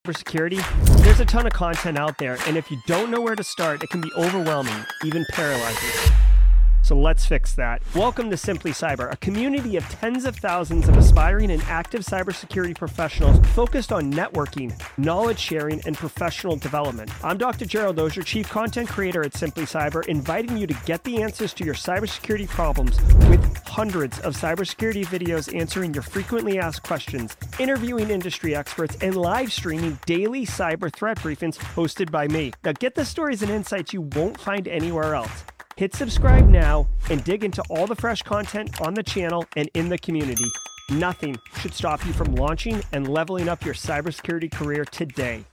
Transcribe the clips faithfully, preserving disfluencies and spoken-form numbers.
Cybersecurity, there's a ton of content out there, and if you don't know where to start, it can be overwhelming, even paralyzing. So let's fix that. Welcome to Simply Cyber, a community of tens of thousands of aspiring and active cybersecurity professionals focused on networking, knowledge sharing, and professional development. I'm Doctor Gerald Dozier, Chief Content Creator at Simply Cyber, inviting you to get the answers to your cybersecurity problems with hundreds of cybersecurity videos answering your frequently asked questions, interviewing industry experts, and live streaming daily cyber threat briefings hosted by me. Now get the stories and insights you won't find anywhere else. Hit subscribe now and dig into all the fresh content on the channel and in the community. Nothing should stop you from launching and leveling up your cybersecurity career today.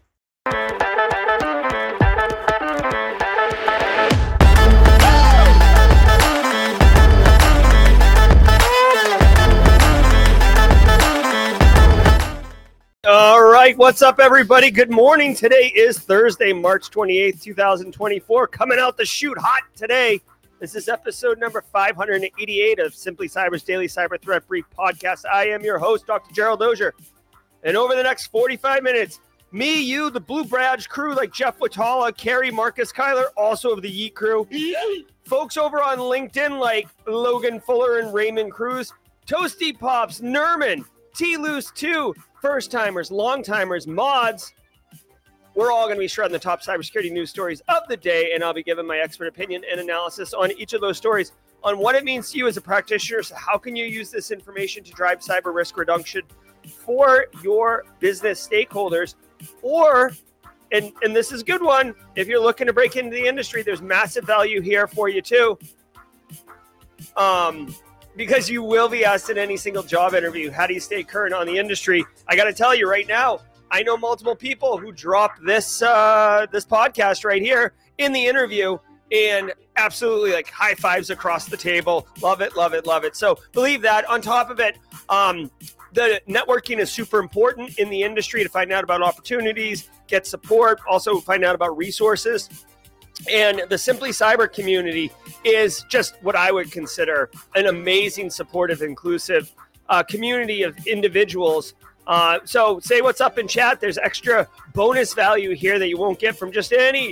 All right, what's up, everybody? Good morning. Today is Thursday, March twenty-eighth, two thousand twenty-four. Coming out the chute hot today. This is episode number five hundred eighty-eight of Simply Cyber's Daily Cyber Threat Brief podcast. I am your host, Doctor Gerald Dozier. And over the next forty-five minutes, me, you, the Blue Badge crew like Jeff Watala, Carrie, Marcus Kyler, also of the Yeet crew. Folks over on LinkedIn like Logan Fuller and Raymond Cruz, Toasty Pops, Nerman, T-Loose two, first-timers, long-timers, mods. We're all going to be shredding the top cybersecurity news stories of the day, and I'll be giving my expert opinion and analysis on each of those stories on what it means to you as a practitioner. So how can you use this information to drive cyber risk reduction for your business stakeholders? Or, and, and this is a good one, if you're looking to break into the industry, there's massive value here for you too. Um... Because you will be asked in any single job interview, how do you stay current on the industry? I got to tell you right now, I know multiple people who drop this uh, this podcast right here in the interview and absolutely like high fives across the table. Love it, love it, love it. So believe that. On top of it, um, the networking is super important in the industry to find out about opportunities, get support, also find out about resources. And the Simply Cyber community is just what I would consider an amazing, supportive, inclusive uh, community of individuals. Uh, so say what's up in chat. There's extra bonus value here that you won't get from just any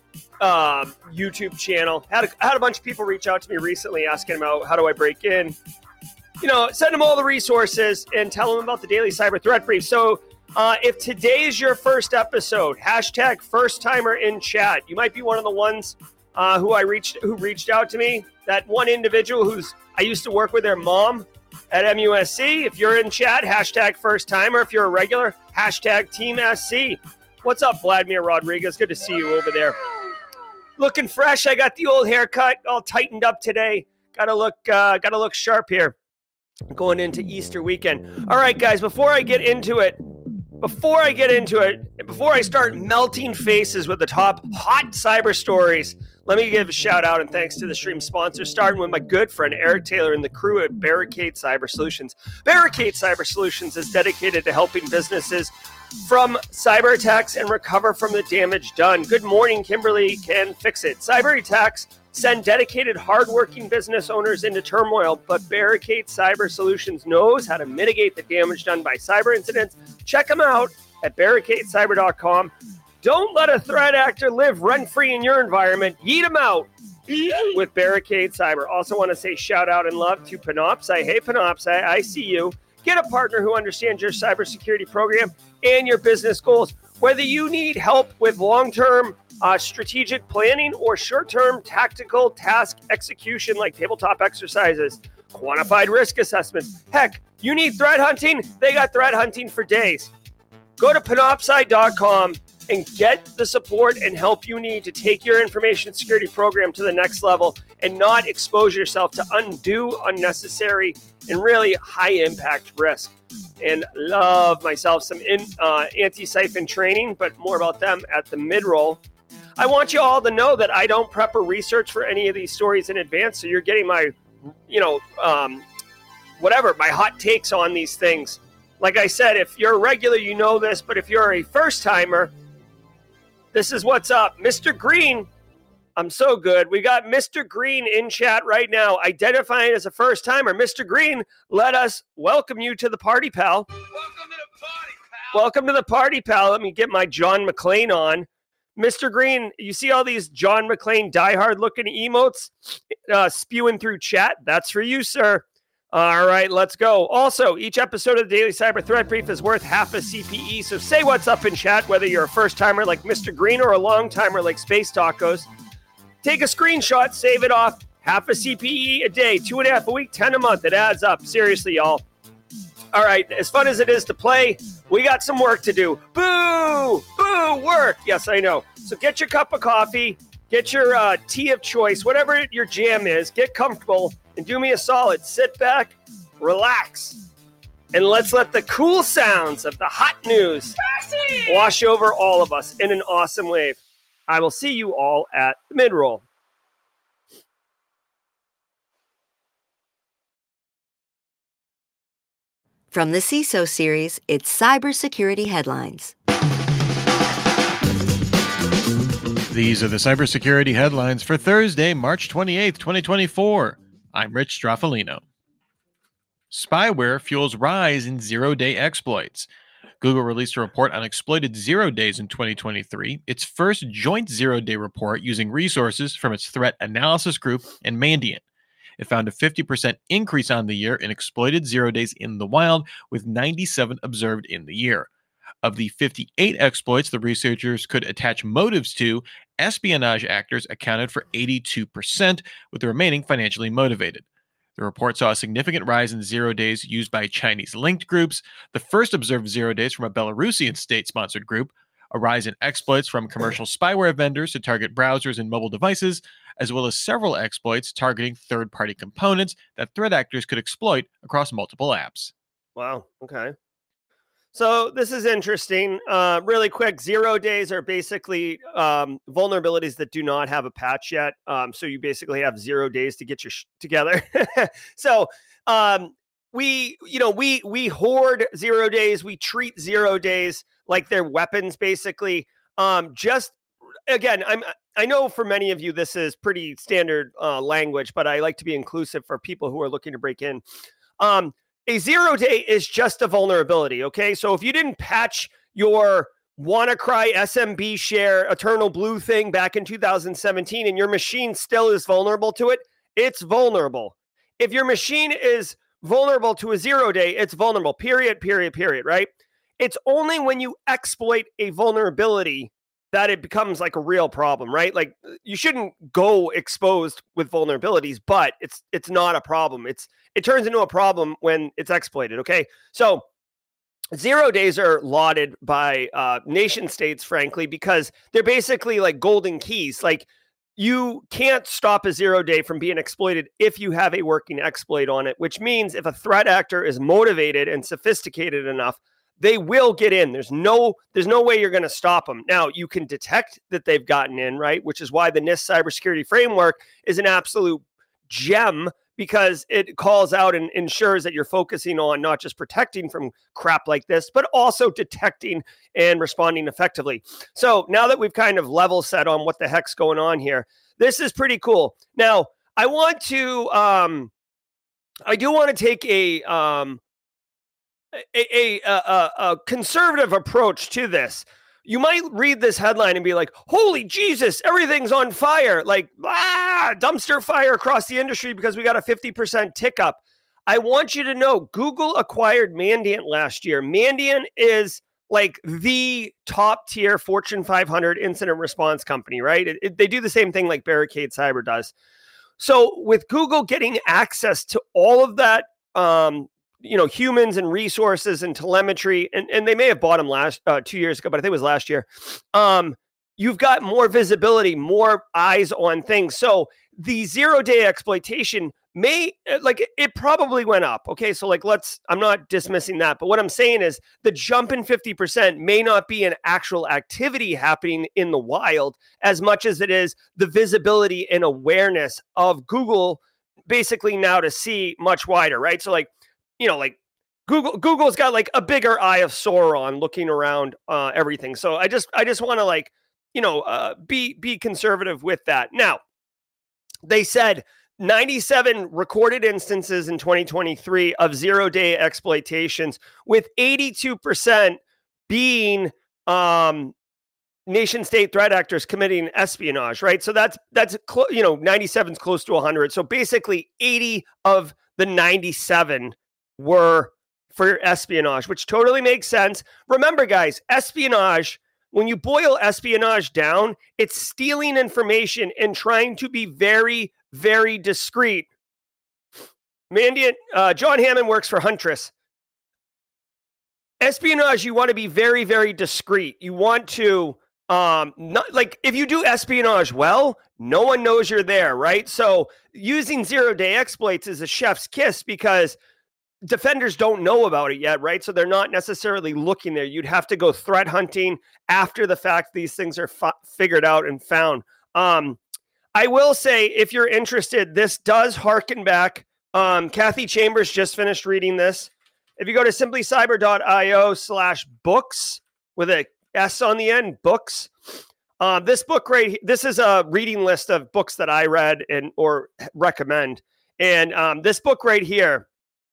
uh, YouTube channel. Had a, had a bunch of people reach out to me recently asking about how do I break in. You know, send them all the resources and tell them about the Daily Cyber Threat Brief. So Uh, if today is your first episode, hashtag first timer in chat. You might be one of the ones uh, who I reached who reached out to me. That one individual who's I used to work with their mom at M U S C. If you're in chat, hashtag first timer. If you're a regular, hashtag team S C. What's up, Vladimir Rodriguez? Good to see you over there. Looking fresh. I got the old haircut all tightened up today. Gotta look, uh, gotta look sharp here. Going into Easter weekend. All right, guys. Before I get into it. Before I get into it, before I start melting faces with the top hot cyber stories, let me give a shout out and thanks to the stream sponsor, starting with my good friend Eric Taylor and the crew at Barricade Cyber Solutions. Barricade Cyber Solutions is dedicated to helping businesses from cyber attacks and recover from the damage done. Good morning, Kimberly can fix it. Cyber attacks send dedicated, hardworking business owners into turmoil, but Barricade Cyber Solutions knows how to mitigate the damage done by cyber incidents. Check them out at barricade cyber dot com. Don't let a threat actor live rent-free in your environment. Yeet them out with Barricade Cyber. Also want to say shout out and love to Panoptcy. Hey, Panoptcy, I see you. Get a partner who understands your cybersecurity program and your business goals. Whether you need help with long-term uh, strategic planning or short-term tactical task execution like tabletop exercises, quantified risk assessments. Heck, you need threat hunting? They got threat hunting for days. Go to panoptcy dot com and get the support and help you need to take your information security program to the next level and not expose yourself to undue, unnecessary, and really high-impact risk. And love myself some in, uh, anti-siphon training, but more about them at the mid-roll. I want you all to know that I don't prep or research for any of these stories in advance, so you're getting my, you know, um, whatever, my hot takes on these things. Like I said, if you're a regular, you know this, but if you're a first-timer, this is what's up. Mister Green, I'm so good. We got Mister Green in chat right now, identifying as a first-timer. Mister Green, let us welcome you to the party, pal. Welcome to the party, pal. Welcome to the party, pal. Let me get my John McClane on. Mister Green, you see all these John McClane diehard looking emotes uh, spewing through chat? That's for you, sir. All right, let's go. Also, each episode of the Daily Cyber Threat Brief is worth half a C P E, so say what's up in chat, whether you're a first-timer like Mister Green or a long-timer like Space Tacos. Take a screenshot, save it off. Half a C P E a day, two and a half a week, ten a month. It adds up. Seriously, y'all. All right, as fun as it is to play, we got some work to do. Boo! Boo! Work! Yes, I know. So get your cup of coffee, get your uh, tea of choice, whatever your jam is, get comfortable, and do me a solid. Sit back, relax, and let's let the cool sounds of the hot news wash over all of us in an awesome wave. I will see you all at the mid-roll. From the C I S O series, it's Cybersecurity Headlines. These are the cybersecurity headlines for Thursday, March twenty-eighth, twenty twenty-four. I'm Rich Straffolino. Spyware fuels rise in zero-day exploits. Google released a report on exploited zero days in twenty twenty-three, its first joint zero-day report using resources from its threat analysis group and Mandiant. It found a fifty percent increase on the year in exploited zero days in the wild, with ninety-seven observed in the year. Of the fifty-eight exploits the researchers could attach motives to, espionage actors accounted for eighty-two percent, with the remaining financially motivated. The report saw a significant rise in zero days used by Chinese linked groups, the first observed zero days from a Belarusian state-sponsored group, a rise in exploits from commercial spyware vendors to target browsers and mobile devices, as well as several exploits targeting third-party components that threat actors could exploit across multiple apps. Wow, okay. So this is interesting. Uh, really quick, zero days are basically um, vulnerabilities that do not have a patch yet. Um, so you basically have zero days to get your sh- together. so um, we, you know, we we hoard zero days. We treat zero days like they're weapons, basically. Um, just again, I'm I know for many of you this is pretty standard uh, language, but I like to be inclusive for people who are looking to break in. Um, A zero day is just a vulnerability, okay? So if you didn't patch your WannaCry S M B share Eternal Blue thing back in two thousand seventeen and your machine still is vulnerable to it, it's vulnerable. If your machine is vulnerable to a zero day, it's vulnerable, period, period, period, right? It's only when you exploit a vulnerability that it becomes like a real problem, right? Like you shouldn't go exposed with vulnerabilities, but it's it's not a problem. It's it turns into a problem when it's exploited, okay? So zero days are lauded by uh, nation states, frankly, because they're basically like golden keys. Like you can't stop a zero day from being exploited if you have a working exploit on it, which means if a threat actor is motivated and sophisticated enough, they will get in. There's no there's no way you're going to stop them. Now, you can detect that they've gotten in, right? Which is why the NIST cybersecurity framework is an absolute gem, because it calls out and ensures that you're focusing on not just protecting from crap like this, but also detecting and responding effectively. So now that we've kind of level set on what the heck's going on here, this is pretty cool. Now, I want to, um, I do want to take a, um, A, a, a, a conservative approach to this. You might read this headline and be like, holy Jesus, everything's on fire. Like, ah, dumpster fire across the industry because we got a fifty percent tick up. I want you to know Google acquired Mandiant last year. Mandiant is like the top tier Fortune five hundred incident response company, right? It, it, they do the same thing like Barricade Cyber does. So with Google getting access to all of that, um, you know, humans and resources and telemetry, and, and they may have bought them last uh, two years ago, but I think it was last year. Um, you've got more visibility, more eyes on things. So the zero day exploitation may, like, it probably went up. Okay. So like, let's, I'm not dismissing that, but what I'm saying is the jump in fifty percent may not be an actual activity happening in the wild as much as it is the visibility and awareness of Google basically now to see much wider, right? So like, you know, like Google, Google's got like a bigger eye of Sauron looking around uh, everything. So I just, I just want to like, you know, uh, be, be conservative with that. Now, they said ninety-seven recorded instances in twenty twenty-three of zero day exploitations, with eighty-two percent being um, nation state threat actors committing espionage, right? So that's, that's clo- you know, ninety-seven is close to one hundred. So basically eighty of the ninety-seven were for espionage, which totally makes sense. Remember, guys, espionage, when you boil espionage down, it's stealing information and trying to be very, very discreet. Mandiant, uh, John Hammond works for Huntress. Espionage, you want to be very, very discreet. You want to, um, not like if you do espionage well, no one knows you're there, right? So using zero-day exploits is a chef's kiss because defenders don't know about it yet, right? So they're not necessarily looking there. You'd have to go threat hunting after the fact these things are fi- figured out and found. Um, I will say, if you're interested, this does harken back. Um, Kathy Chambers just finished reading this. If you go to simply cyber dot io slash books with a S on the end, books. Uh, this book right, this is a reading list of books that I read and or recommend. And um, this book right here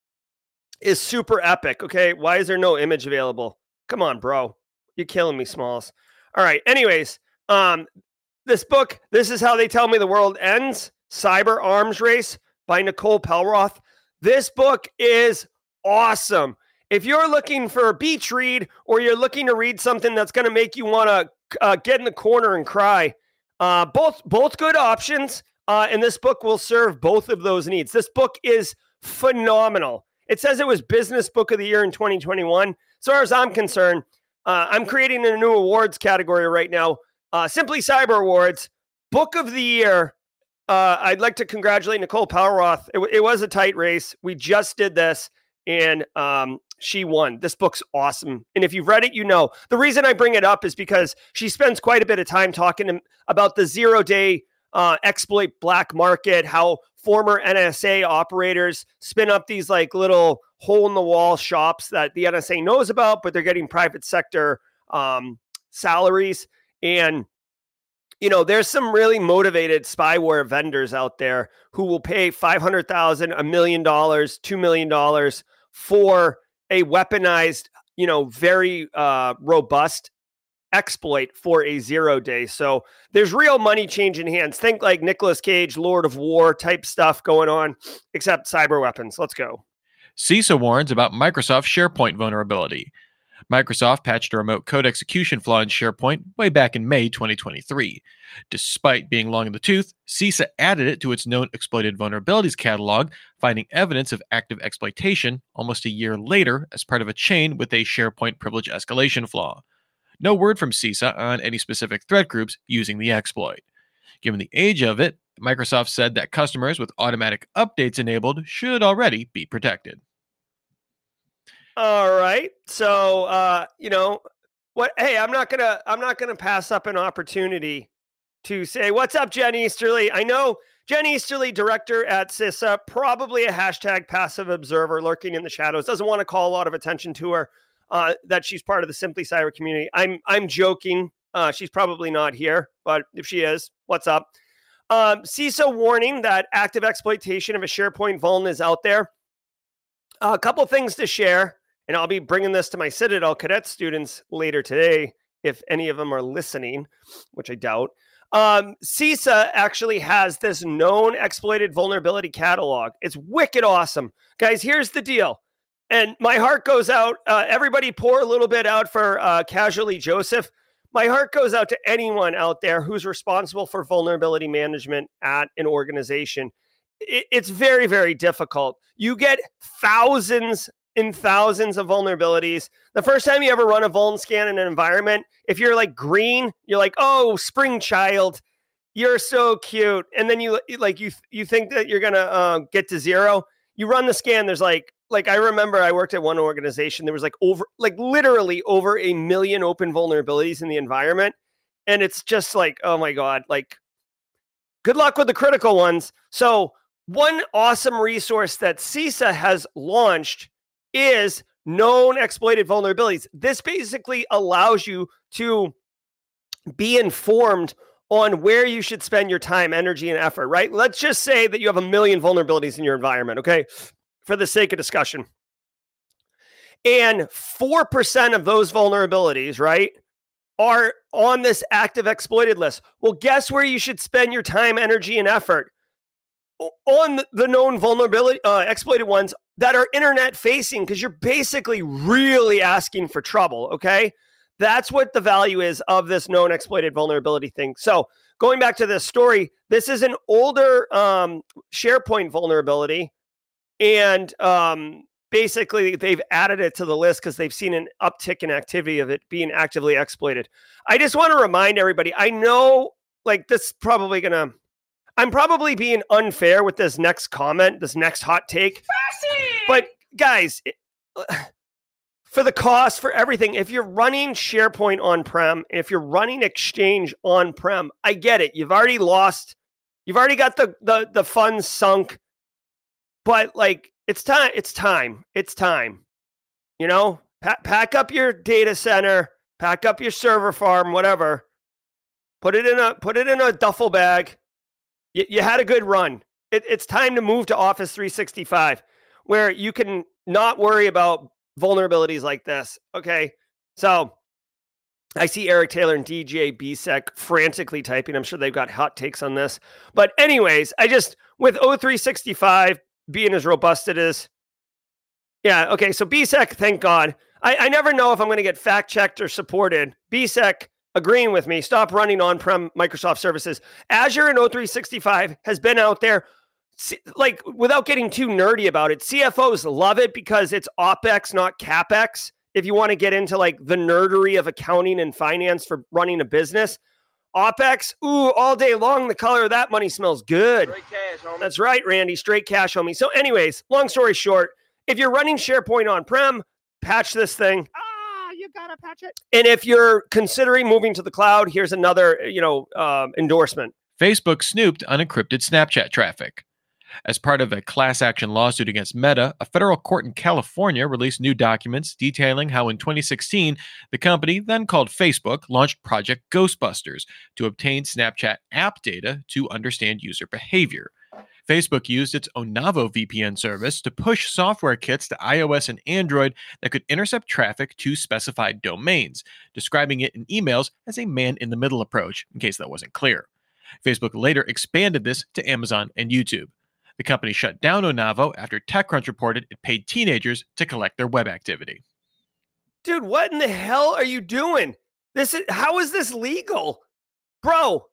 is super epic. Okay, why is there no image available? Come on, bro, you're killing me, Smalls. All right. Anyways, um, this book, This Is How They Tell Me the World Ends: Cyber Arms Race by Nicole Pelroth. This book is awesome. If you're looking for a beach read or you're looking to read something that's going to make you want to uh, get in the corner and cry, uh, both both good options. Uh, and this book will serve both of those needs. This book is phenomenal. It says it was Business Book of the Year in twenty twenty-one. As far as I'm concerned, uh, I'm creating a new awards category right now. Uh, Simply Cyber Awards, Book of the Year. Uh, I'd like to congratulate Nicole Pelroth. It, it was a tight race. We just did this, and um, she won. This book's awesome. And if you've read it, you know. The reason I bring it up is because she spends quite a bit of time talking to, about the zero-day uh, exploit black market, how former N S A operators spin up these like little hole-in-the-wall shops that the N S A knows about, but they're getting private sector um, salaries. And you know, there's some really motivated spyware vendors out there who will pay five hundred thousand dollars, a million dollars, two million dollars for a weaponized, you know, very uh, robust exploit for a zero day. So there's real money changing hands. Think like Nicolas Cage, Lord of War type stuff going on, except cyber weapons. Let's go. CISA warns about Microsoft SharePoint vulnerability. Microsoft patched a remote code execution flaw in SharePoint way back in May twenty twenty-three. Despite being long in the tooth, CISA added it to its known exploited vulnerabilities catalog, finding evidence of active exploitation almost a year later as part of a chain with a SharePoint privilege escalation flaw. No word from CISA on any specific threat groups using the exploit. Given the age of it, Microsoft said that customers with automatic updates enabled should already be protected. All right. So, uh, you know, what, hey, I'm not going to, I'm not going to pass up an opportunity to say, what's up, Jen Easterly? I know Jen Easterly, director at CISA, probably a hashtag passive observer lurking in the shadows, doesn't want to call a lot of attention to her, uh, that she's part of the Simply Cyber community. I'm, I'm joking. Uh, she's probably not here, but if she is, what's up? Um, CISA warning that active exploitation of a SharePoint vuln is out there. Uh, a couple things to share. And I'll be bringing this to my Citadel Cadet students later today, if any of them are listening, which I doubt. Um, CISA actually has this known exploited vulnerability catalog. It's wicked awesome. Guys, here's the deal. And my heart goes out. Uh, everybody pour a little bit out for uh, Casually Joseph. My heart goes out to anyone out there who's responsible for vulnerability management at an organization. It, it's very, very difficult. You get thousands in thousands of vulnerabilities. The first time you ever run a vuln scan in an environment, if you're like green, you're like, oh, spring child, you're so cute. And then you like, you, you think that you're going to uh, get to zero. You run the scan. There's like, like, I remember I worked at one organization. There was like over, like literally over a million open vulnerabilities in the environment. And it's just like, oh my God, like good luck with the critical ones. So one awesome resource that CISA has launched is known exploited vulnerabilities. This basically allows you to be informed on where you should spend your time, energy, and effort, right? Let's just say that you have a million vulnerabilities in your environment, okay? For the sake of discussion. And four percent of those vulnerabilities, right, are on this active exploited list. Well, guess where you should spend your time, energy, and effort? On the known vulnerability, uh, exploited ones that are internet facing, because you're basically really asking for trouble, okay? That's what the value is of this known exploited vulnerability thing. So going back to this story, this is an older um, SharePoint vulnerability, and um, basically they've added it to the list because they've seen an uptick in activity of it being actively exploited. I just want to remind everybody, I know like this is probably going to, I'm probably being unfair with this next comment, this next hot take. Fascinating. But guys, it, for the cost, for everything, if you're running SharePoint on-prem, if you're running Exchange on-prem, I get it. You've already lost, you've already got the the, the funds sunk. But like, it's time, it's time, it's time. You know, pa- pack up your data center, pack up your server farm, whatever. Put it in a put it in a duffel bag. You, you had a good run. It, it's time to move to Office three sixty-five, where you can not worry about vulnerabilities like this. Okay. So I see Eric Taylor and D J B S E C frantically typing. I'm sure they've got hot takes on this. But anyways, I just, with O three sixty-five being as robust it is. Yeah. Okay. So B S E C, thank God. I, I never know if I'm going to get fact checked or supported. B S E C agreeing with me. Stop running on-prem Microsoft services. Azure and O three sixty-five has been out there. Like, without getting too nerdy about it, C F Os love it because it's OpEx, not CapEx. If you want to get into like the nerdery of accounting and finance for running a business, OpEx, ooh, all day long, the color of that money smells good. Straight cash, homie. That's right, Randy, straight cash, homie. So anyways, long story short, if you're running SharePoint on-prem, patch this thing. Ah, you gotta patch it. And if you're considering moving to the cloud, here's another, you know, um, endorsement. Facebook snooped unencrypted Snapchat traffic. As part of a class action lawsuit against Meta, a federal court in California released new documents detailing how in twenty sixteen, the company, then called Facebook, launched Project Ghostbusters to obtain Snapchat app data to understand user behavior. Facebook used its Onavo V P N service to push software kits to iOS and Android that could intercept traffic to specified domains, describing it in emails as a man-in-the-middle approach, in case that wasn't clear. Facebook later expanded this to Amazon and YouTube. The company shut down Onavo after TechCrunch reported it paid teenagers to collect their web activity. Dude, what in the hell are you doing? This is, how is this legal? Bro.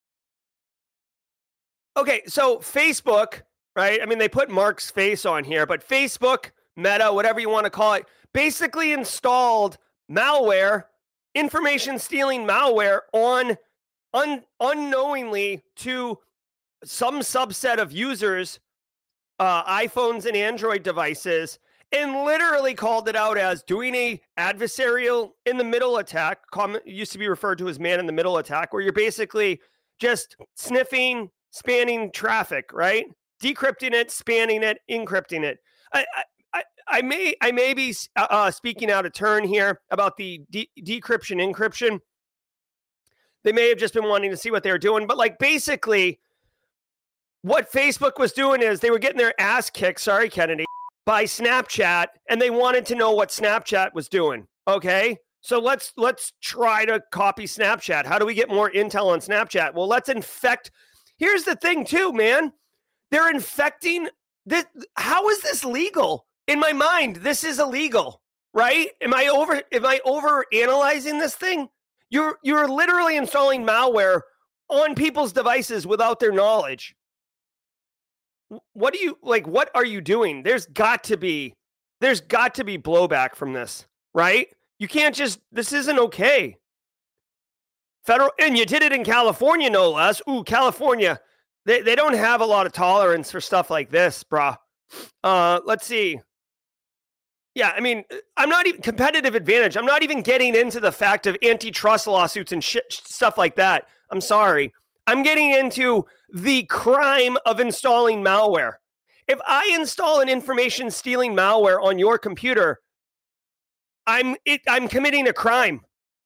Okay, so Facebook, right? I mean, they put Mark's face on here, but Facebook, Meta, whatever you want to call it, basically installed malware, information stealing malware on un, unknowingly to some subset of users, uh, iPhones and Android devices, and literally called it out as doing a adversarial in the middle attack, common, used to be referred to as man in the middle attack, where you're basically just sniffing, spanning traffic, right? Decrypting it, spanning it, encrypting it. I, I, I may, I may be uh, speaking out of turn here about the de- decryption, encryption. They may have just been wanting to see what they were doing, but like basically, what Facebook was doing is they were getting their ass kicked, sorry, Kennedy, by Snapchat, and they wanted to know what Snapchat was doing. Okay, so let's let's try to copy Snapchat. How do we get more intel on Snapchat? Well, let's infect. Here's the thing, too, man. They're infecting this. How is this legal? In my mind, this is illegal, right? Am I over? Am I over analyzing this thing? You're you're literally installing malware on people's devices without their knowledge. What do you like? What are you doing? There's got to be, there's got to be blowback from this, right? You can't just, this isn't okay. Federal, and you did it in California, no less. Ooh, California, they, they don't have a lot of tolerance for stuff like this, brah. Uh, let's see. Yeah, I mean, I'm not even competitive advantage. I'm not even getting into the fact of antitrust lawsuits and shit, stuff like that. I'm sorry. I'm getting into the crime of installing malware. If I install an information stealing malware on your computer, I'm it, I'm committing a crime.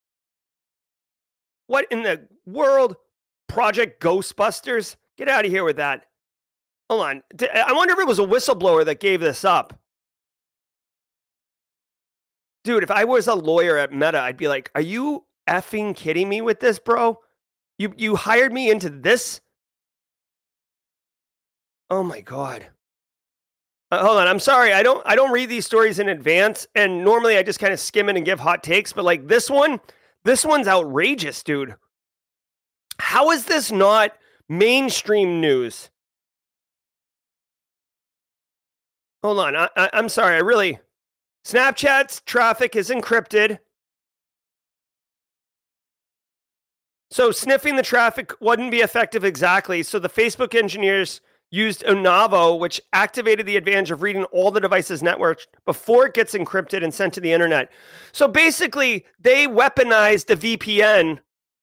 What in the world? Project Ghostbusters? Get out of here with that. Hold on. I wonder if it was a whistleblower that gave this up. dude, if I was a lawyer at Meta, I'd be like, are you effing kidding me with this, bro? You you hired me into this? Oh my God. Uh, hold on, I'm sorry. I don't I don't read these stories in advance, and normally I just kind of skim it and give hot takes, but like this one, this one's outrageous, dude. How is this not mainstream news? Hold on, I, I, I'm sorry. I really Snapchat's traffic is encrypted. So sniffing the traffic wouldn't be effective exactly. So the Facebook engineers used Onavo, which activated the advantage of reading all the devices' networks before it gets encrypted and sent to the internet. So basically, they weaponized the V P N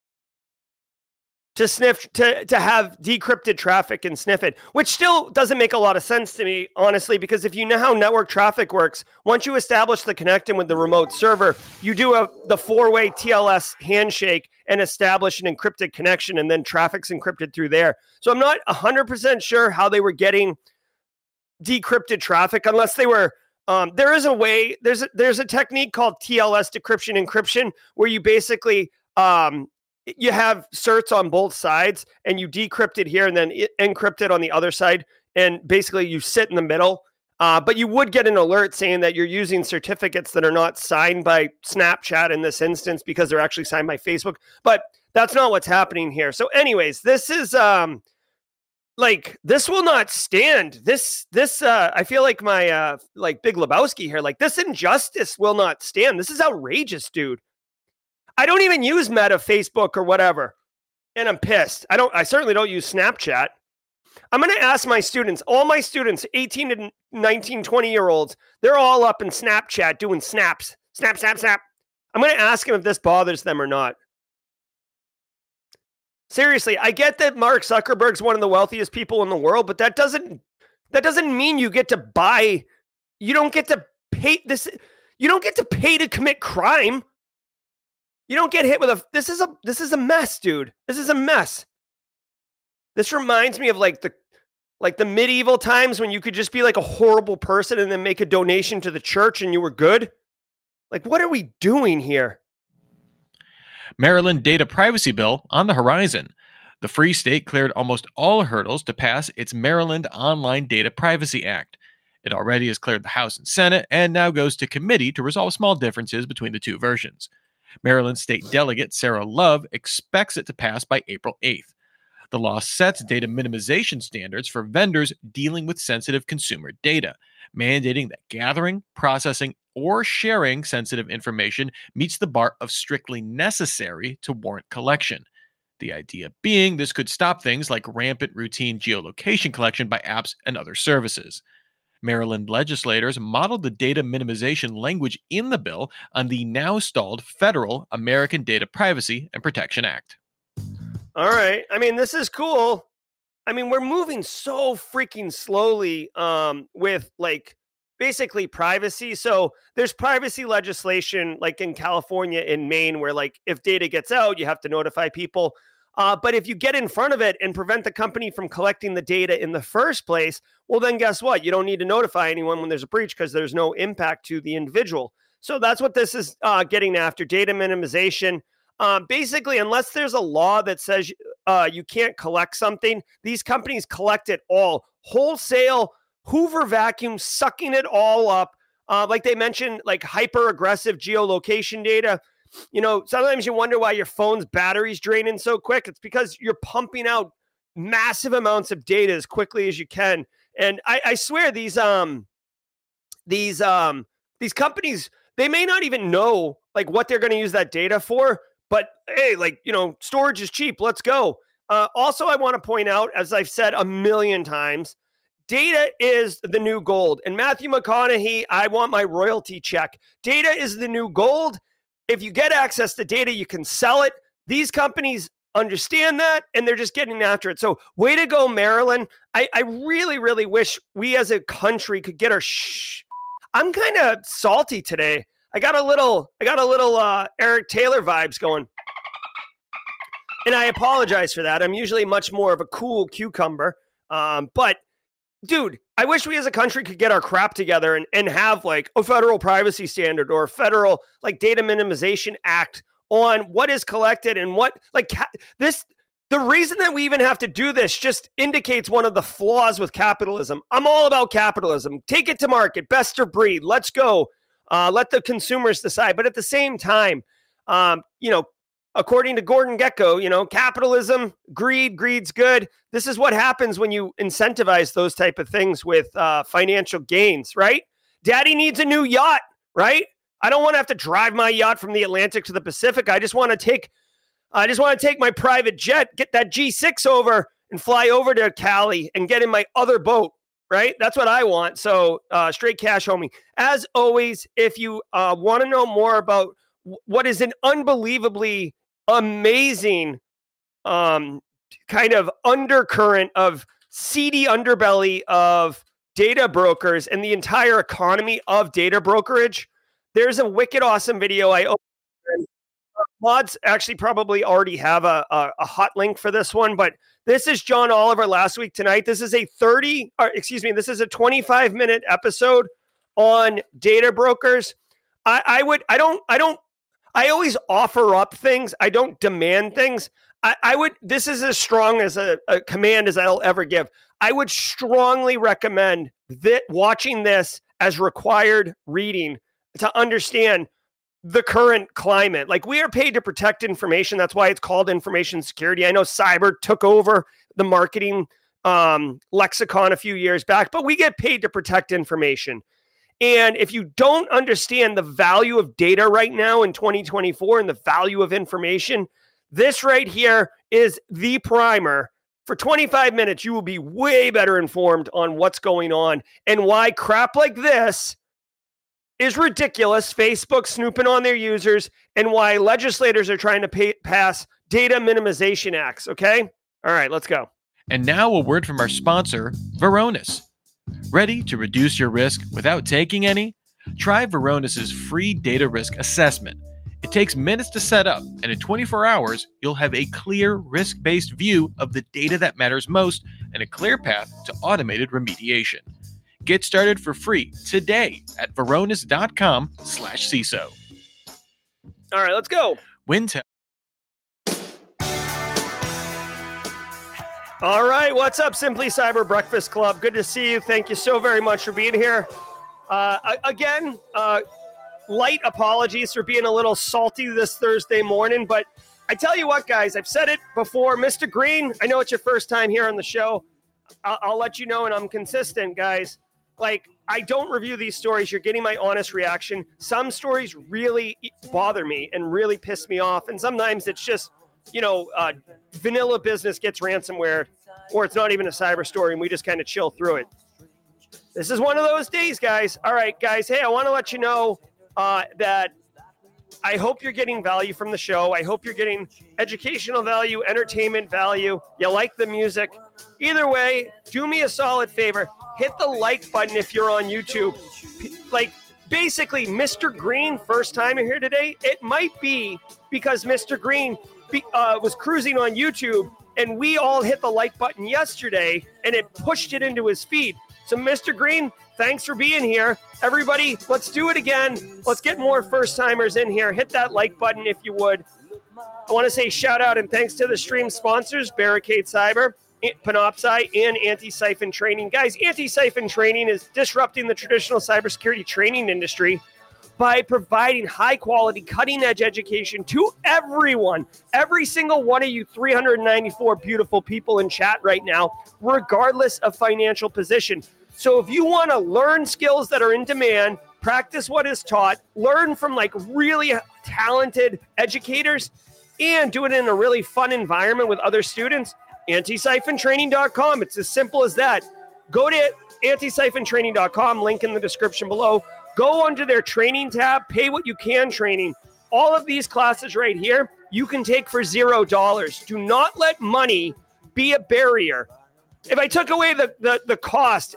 to sniff, to, to have decrypted traffic and sniff it, which still doesn't make a lot of sense to me, honestly, because if you know how network traffic works, once you establish the connection with the remote server, you do a the four-way T L S handshake and establish an encrypted connection, and then traffic's encrypted through there. So I'm not one hundred percent sure how they were getting decrypted traffic, unless they were, um, there is a way, there's a, there's a technique called T L S decryption encryption, where you basically, um, you have certs on both sides and you decrypt it here and then encrypt it on the other side. And basically you sit in the middle, uh, but you would get an alert saying that you're using certificates that are not signed by Snapchat in this instance, because they're actually signed by Facebook, but that's not what's happening here. So anyways, this is, um, like, this will not stand. This, this, uh, I feel like my, uh, like Big Lebowski here, like this injustice will not stand. This is outrageous, dude. I don't even use Meta, Facebook, or whatever, and I'm pissed. I don't. I certainly don't use Snapchat. I'm going to ask my students, all my students, eighteen to nineteen, twenty year olds, they're all up in Snapchat doing snaps. Snap, snap, snap. I'm going to ask them if this bothers them or not. Seriously, I get that Mark Zuckerberg's one of the wealthiest people in the world, but that doesn't that doesn't mean you get to buy. You don't get to pay this. You don't get to pay to commit crime. You don't get hit with a, this is a, this is a mess, dude. This is a mess. This reminds me of like the, like the medieval times when you could just be like a horrible person and then make a donation to the church and you were good. Like, what are we doing here? Maryland data privacy bill on the horizon. The Free State cleared almost all hurdles to pass its Maryland Online Data Privacy Act. It already has cleared the House and Senate and now goes to committee to resolve small differences between the two versions. Maryland State Delegate Sarah Love expects it to pass by April eighth. The law sets data minimization standards for vendors dealing with sensitive consumer data, mandating that gathering, processing, or sharing sensitive information meets the bar of strictly necessary to warrant collection. The idea being this could stop things like rampant routine geolocation collection by apps and other services. Maryland legislators modeled the data minimization language in the bill on the now stalled federal American Data Privacy and Protection Act. All right. I mean, this is cool. I mean, we're moving so freaking slowly um, with like basically privacy. So there's privacy legislation like in California, in Maine, where like if data gets out, you have to notify people. Uh, but if you get in front of it and prevent the company from collecting the data in the first place, well, then guess what? You don't need to notify anyone when there's a breach because there's no impact to the individual. So that's what this is uh, getting after, data minimization. Uh, basically, unless there's a law that says uh, you can't collect something, these companies collect it all. Wholesale, Hoover vacuum, sucking it all up. Uh, like they mentioned, like hyper-aggressive geolocation data. You know, sometimes you wonder why your phone's battery's draining so quick. It's because you're pumping out massive amounts of data as quickly as you can. And I, I swear these um these um these companies, they may not even know like what they're going to use that data for. But hey, like, you know, storage is cheap. Let's go. Uh, also, I want to point out, as I've said a million times, data is the new gold. And Matthew McConaughey, I want my royalty check. Data is the new gold. If you get access to data, you can sell it. These companies understand that, and they're just getting after it. So way to go, Maryland. I, I really, really wish we as a country could get our shh. I'm kind of salty today. I got a little, I got a little uh, Eric Taylor vibes going. And I apologize for that. I'm usually much more of a cool cucumber. Um, but dude, I wish we as a country could get our crap together and, and have like a federal privacy standard or a federal like data minimization act on what is collected and what like ca- this. The reason that we even have to do this just indicates one of the flaws with capitalism. I'm all about capitalism. Take it to market, best of breed. Let's go. Uh, let the consumers decide. But at the same time, um, you know, according to Gordon Gekko, you know, capitalism, greed, greed's good. This is what happens when you incentivize those type of things with uh, financial gains, right? Daddy needs a new yacht, right? I don't want to have to drive my yacht from the Atlantic to the Pacific. I just want to take I just want to take my private jet, get that G six over and fly over to Cali and get in my other boat, right? That's what I want. So uh, straight cash, homie. As always, if you uh, want to know more about w- what is an unbelievably amazing um, kind of undercurrent of seedy underbelly of data brokers and the entire economy of data brokerage, there's a wicked awesome video I opened. Mods actually probably already have a, a, a hot link for this one, but this is John Oliver last week tonight. This is a thirty, or excuse me, this is a twenty-five minute episode on data brokers. I, I would, I don't, I don't, I always offer up things. I don't demand things. I, I would, this is as strong as a, a command as I'll ever give. I would strongly recommend that watching this as required reading to understand the current climate. Like, we are paid to protect information. That's why it's called information security. I know cyber took over the marketing um, lexicon a few years back, but we get paid to protect information. And if you don't understand the value of data right now in twenty twenty-four and the value of information, this right here is the primer. For twenty-five minutes, you will be way better informed on what's going on and why crap like this is ridiculous, Facebook snooping on their users, and why legislators are trying to pay, pass data minimization acts, okay? All right, let's go. And now a word from our sponsor, Varonis. Ready to reduce your risk without taking any? Try Varonis's free data risk assessment. It takes minutes to set up, and in twenty-four hours, you'll have a clear risk-based view of the data that matters most and a clear path to automated remediation. Get started for free today at varonis.com slash CISO. All right, let's go. Wintel. All right, what's up, Simply Cyber Breakfast Club? Good to see you. Thank you so very much for being here. Uh, again, uh, light apologies for being a little salty this Thursday morning, but I tell you what, guys, I've said it before. Mister Green, I know it's your first time here on the show. I'll, I'll let you know, and I'm consistent, guys. Like, I don't review these stories. You're getting my honest reaction. Some stories really bother me and really piss me off. And sometimes it's just, you know, uh, vanilla business gets ransomware, or it's not even a cyber story, and we just kind of chill through it. This is one of those days, guys. All right, guys. Hey, I want to let you know uh, that I hope you're getting value from the show. I hope you're getting educational value, entertainment value. You like the music. Either way, do me a solid favor. Hit the like button if you're on YouTube. Like, basically, Mister Green, first time here today, it might be because Mister Green be, uh, was cruising on YouTube, and we all hit the like button yesterday, and it pushed it into his feed. So, Mister Green, thanks for being here. Everybody, let's do it again. Let's get more first-timers in here. Hit that like button if you would. I want to say shout out and thanks to the stream sponsors, Barricade Cyber, Panoptcy, and Anti-Siphon Training. Guys, Anti-Siphon Training is disrupting the traditional cybersecurity training industry by providing high-quality, cutting-edge education to everyone. Every single one of you three hundred ninety-four beautiful people in chat right now, regardless of financial position. So if you want to learn skills that are in demand, practice what is taught, learn from like really talented educators, and do it in a really fun environment with other students, anti siphon training dot com. It's as simple as that. Go to anti siphon training dot com, link in the description below. Go under their training tab, pay what you can training. All of these classes right here, you can take for zero dollars. Do not let money be a barrier. If I took away the, the, the cost,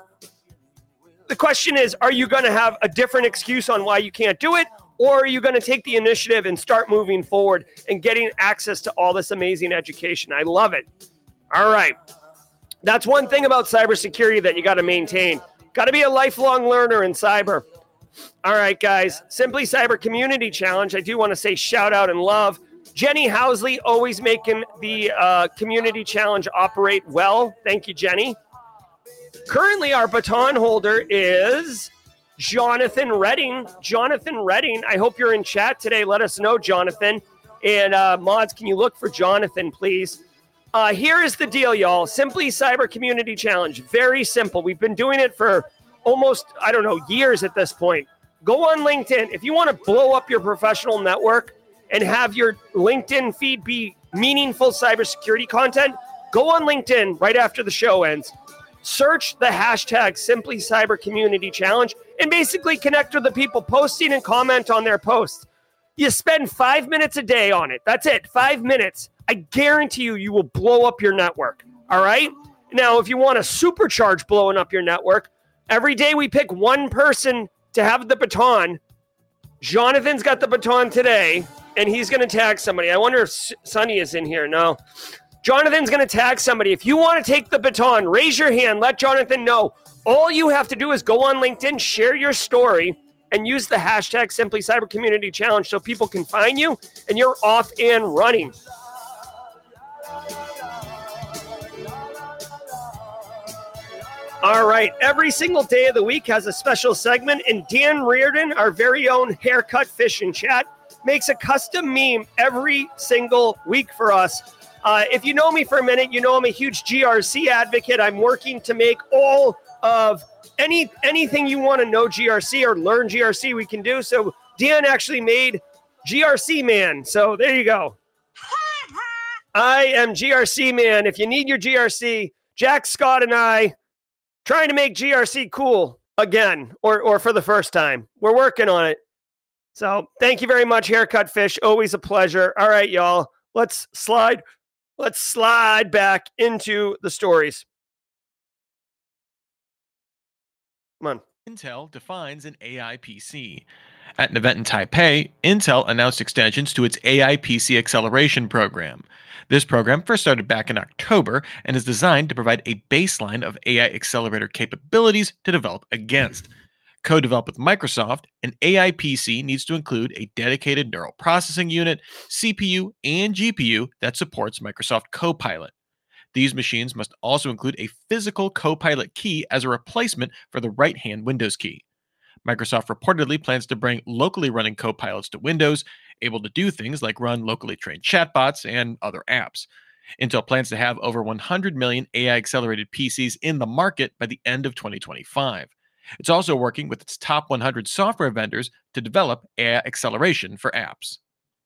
the question is, are you going to have a different excuse on why you can't do it? Or are you going to take the initiative and start moving forward and getting access to all this amazing education? I love it. All right. That's one thing about cybersecurity that you got to maintain. Got to be a lifelong learner in cyber. All right, guys. Simply Cyber Community Challenge. I do want to say shout out and love. Jenny Housley, always making the uh, community challenge operate well. Thank you, Jenny. Currently, our baton holder is Jonathan Redding. Jonathan Redding, I hope you're in chat today. Let us know, Jonathan. And uh, mods, can you look for Jonathan, please? Uh, here is the deal, y'all. Simply Cyber Community Challenge. Very simple. We've been doing it for almost, I don't know, years at this point. Go on LinkedIn. If you want to blow up your professional network and have your LinkedIn feed be meaningful cybersecurity content, go on LinkedIn right after the show ends. Search the hashtag Simply Cyber Community Challenge and basically connect with the people posting and comment on their posts. You spend five minutes a day on it. That's it. Five minutes. I guarantee you, you will blow up your network. All right? Now, if you want to supercharge blowing up your network, every day we pick one person to have the baton. Jonathan's got the baton today, and he's going to tag somebody. I wonder if Sonny is in here. No. Jonathan's going to tag somebody. If you want to take the baton, raise your hand. Let Jonathan know. All you have to do is go on LinkedIn, share your story, and use the hashtag Simply Cyber Community Challenge so people can find you, and you're off and running. All right. Every single day of the week has a special segment, and Dan Reardon, our very own Haircut Fish and Chat, makes a custom meme every single week for us. Uh, if you know me for a minute, you know I'm a huge G R C advocate. I'm working to make all of any anything you want to know G R C or learn G R C we can do. So Dan actually made G R C Man. So there you go. I am G R C Man. If you need your G R C, Jack Scott and I trying to make G R C cool again, or or for the first time. We're working on it. So thank you very much, Haircut Fish. Always a pleasure. All right, y'all. Let's slide. Let's slide back into the stories. Come on. Intel defines an A I P C. At an event in Taipei, Intel announced extensions to its A I P C acceleration program. This program first started back in October and is designed to provide a baseline of A I accelerator capabilities to develop against. Co-developed with Microsoft, an A I P C needs to include a dedicated neural processing unit, C P U, and G P U that supports Microsoft Copilot. These machines must also include a physical Copilot key as a replacement for the right-hand Windows key. Microsoft reportedly plans to bring locally running Copilots to Windows, able to do things like run locally trained chatbots and other apps. Intel plans to have over one hundred million A I-accelerated P Cs in the market by the end of twenty twenty-five. It's also working with its top one hundred software vendors to develop A I acceleration for apps.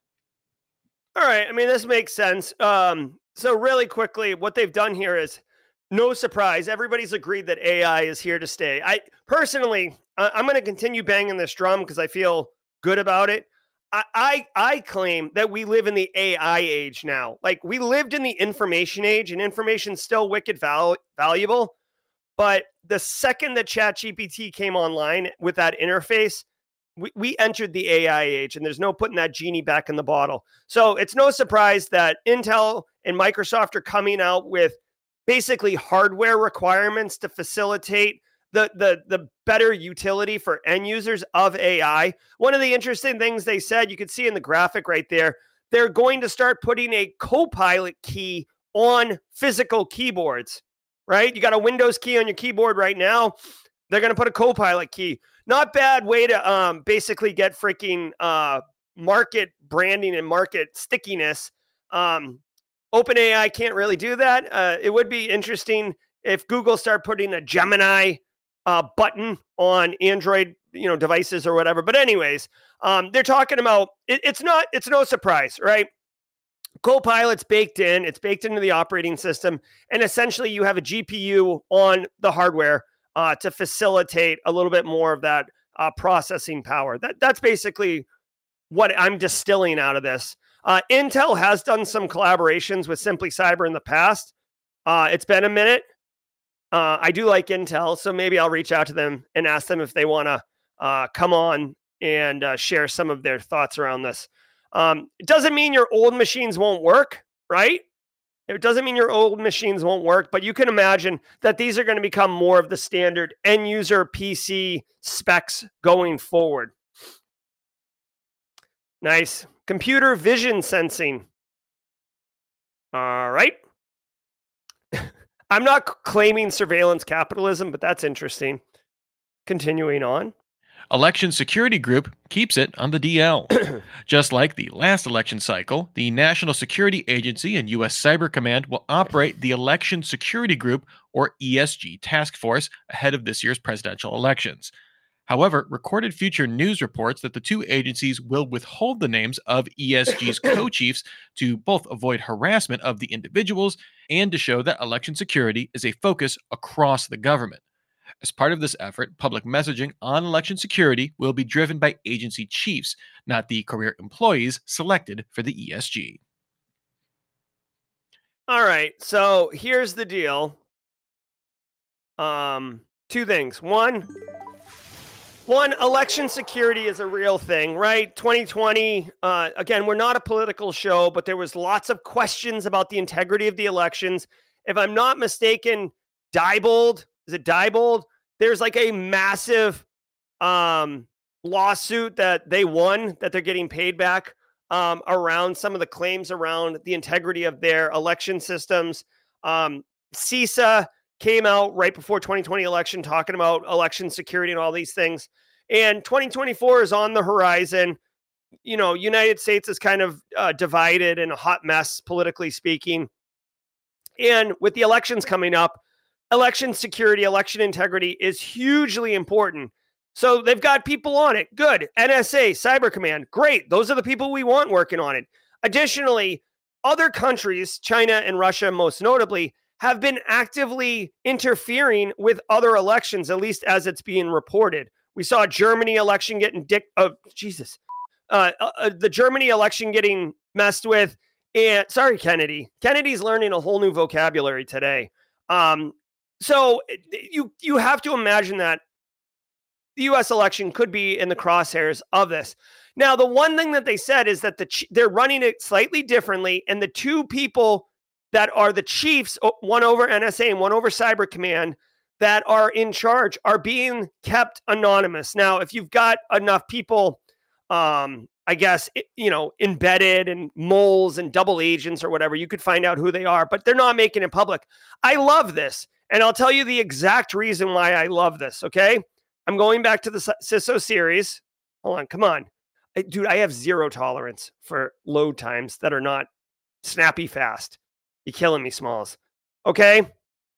All right. I mean, this makes sense. Um, so really quickly, what they've done here is, no surprise, everybody's agreed that A I is here to stay. I personally, I, I'm going to continue banging this drum because I feel good about it. I, I I claim that we live in the A I age now. Like, we lived in the information age, and information's still wicked val- valuable. But the second that ChatGPT came online with that interface, we, we entered the A I age, and there's no putting that genie back in the bottle. So it's no surprise that Intel and Microsoft are coming out with basically hardware requirements to facilitate the, the, the better utility for end users of A I. One of the interesting things they said, you could see in the graphic right there, they're going to start putting a Copilot key on physical keyboards. Right? You got a Windows key on your keyboard right now. They're going to put a Copilot key. Not bad way to um, basically get freaking uh, market branding and market stickiness. Um, OpenAI can't really do that. Uh, it would be interesting if Google start putting a Gemini uh, button on Android, you know, devices or whatever. But anyways, um, they're talking about, it, it's not, it's no surprise, right? Copilot's baked in, it's baked into the operating system, and essentially you have a G P U on the hardware uh, to facilitate a little bit more of that uh, processing power. That That's basically what I'm distilling out of this. Uh, Intel has done some collaborations with Simply Cyber in the past. Uh, it's been a minute. Uh, I do like Intel, so maybe I'll reach out to them and ask them if they want to uh, come on and uh, share some of their thoughts around this. Um, it doesn't mean your old machines won't work, right? It doesn't mean your old machines won't work, but you can imagine that these are going to become more of the standard end user P C specs going forward. Nice. Computer vision sensing. All right. I'm not claiming surveillance capitalism, but that's interesting. Continuing on. Election Security Group keeps it on the D L. Just like the last election cycle, the National Security Agency and U S Cyber Command will operate the Election Security Group, or E S G, task force ahead of this year's presidential elections. However, Recorded Future News reports that the two agencies will withhold the names of E S G's co-chiefs to both avoid harassment of the individuals and to show that election security is a focus across the government. As part of this effort, public messaging on election security will be driven by agency chiefs, not the career employees selected for the E S G. All right, so here's the deal. Um, two things. One, one, election security is a real thing, right? twenty twenty, uh, again, we're not a political show, but there was lots of questions about the integrity of the elections. If I'm not mistaken, Diebold, is it Diebold? There's like a massive um, lawsuit that they won that they're getting paid back um, around some of the claims around the integrity of their election systems. Um, CISA came out right before twenty twenty election talking about election security and all these things. And twenty twenty-four is on the horizon. You know, United States is kind of uh, divided and a hot mess, politically speaking. And with the elections coming up, election security, election integrity is hugely important. So they've got people on it. Good. N S A, Cyber Command. Great. Those are the people we want working on it. Additionally, other countries, China and Russia most notably, have been actively interfering with other elections, at least as it's being reported. We saw Germany election getting dick. Oh, Jesus. Uh, uh, the Germany election getting messed with. And sorry, Kennedy. Kennedy's learning a whole new vocabulary today. Um, so you you have to imagine that the U S election could be in the crosshairs of this. Now, the one thing that they said is that the they're running it slightly differently, and the two people that are the chiefs, one over N S A and one over Cyber Command, that are in charge are being kept anonymous. Now, if you've got enough people, um, I guess, you know, embedded and moles and double agents or whatever, you could find out who they are, but they're not making it public. I love this. And I'll tell you the exact reason why I love this. Okay. I'm going back to the C I S O series. Hold on. Come on. I, dude, I have zero tolerance for load times that are not snappy fast. You're killing me, Smalls. Okay.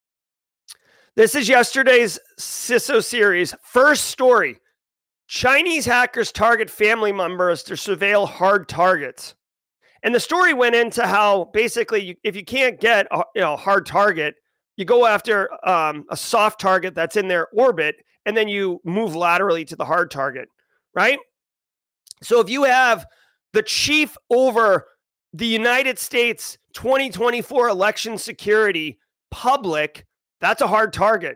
This is yesterday's C I S O series. First story. Chinese hackers target family members to surveil hard targets. And the story went into how basically you, if you can't get a you know, hard target, you go after um, a soft target that's in their orbit, and then you move laterally to the hard target, right? So if you have the chief over the United States twenty twenty-four election security public, that's a hard target.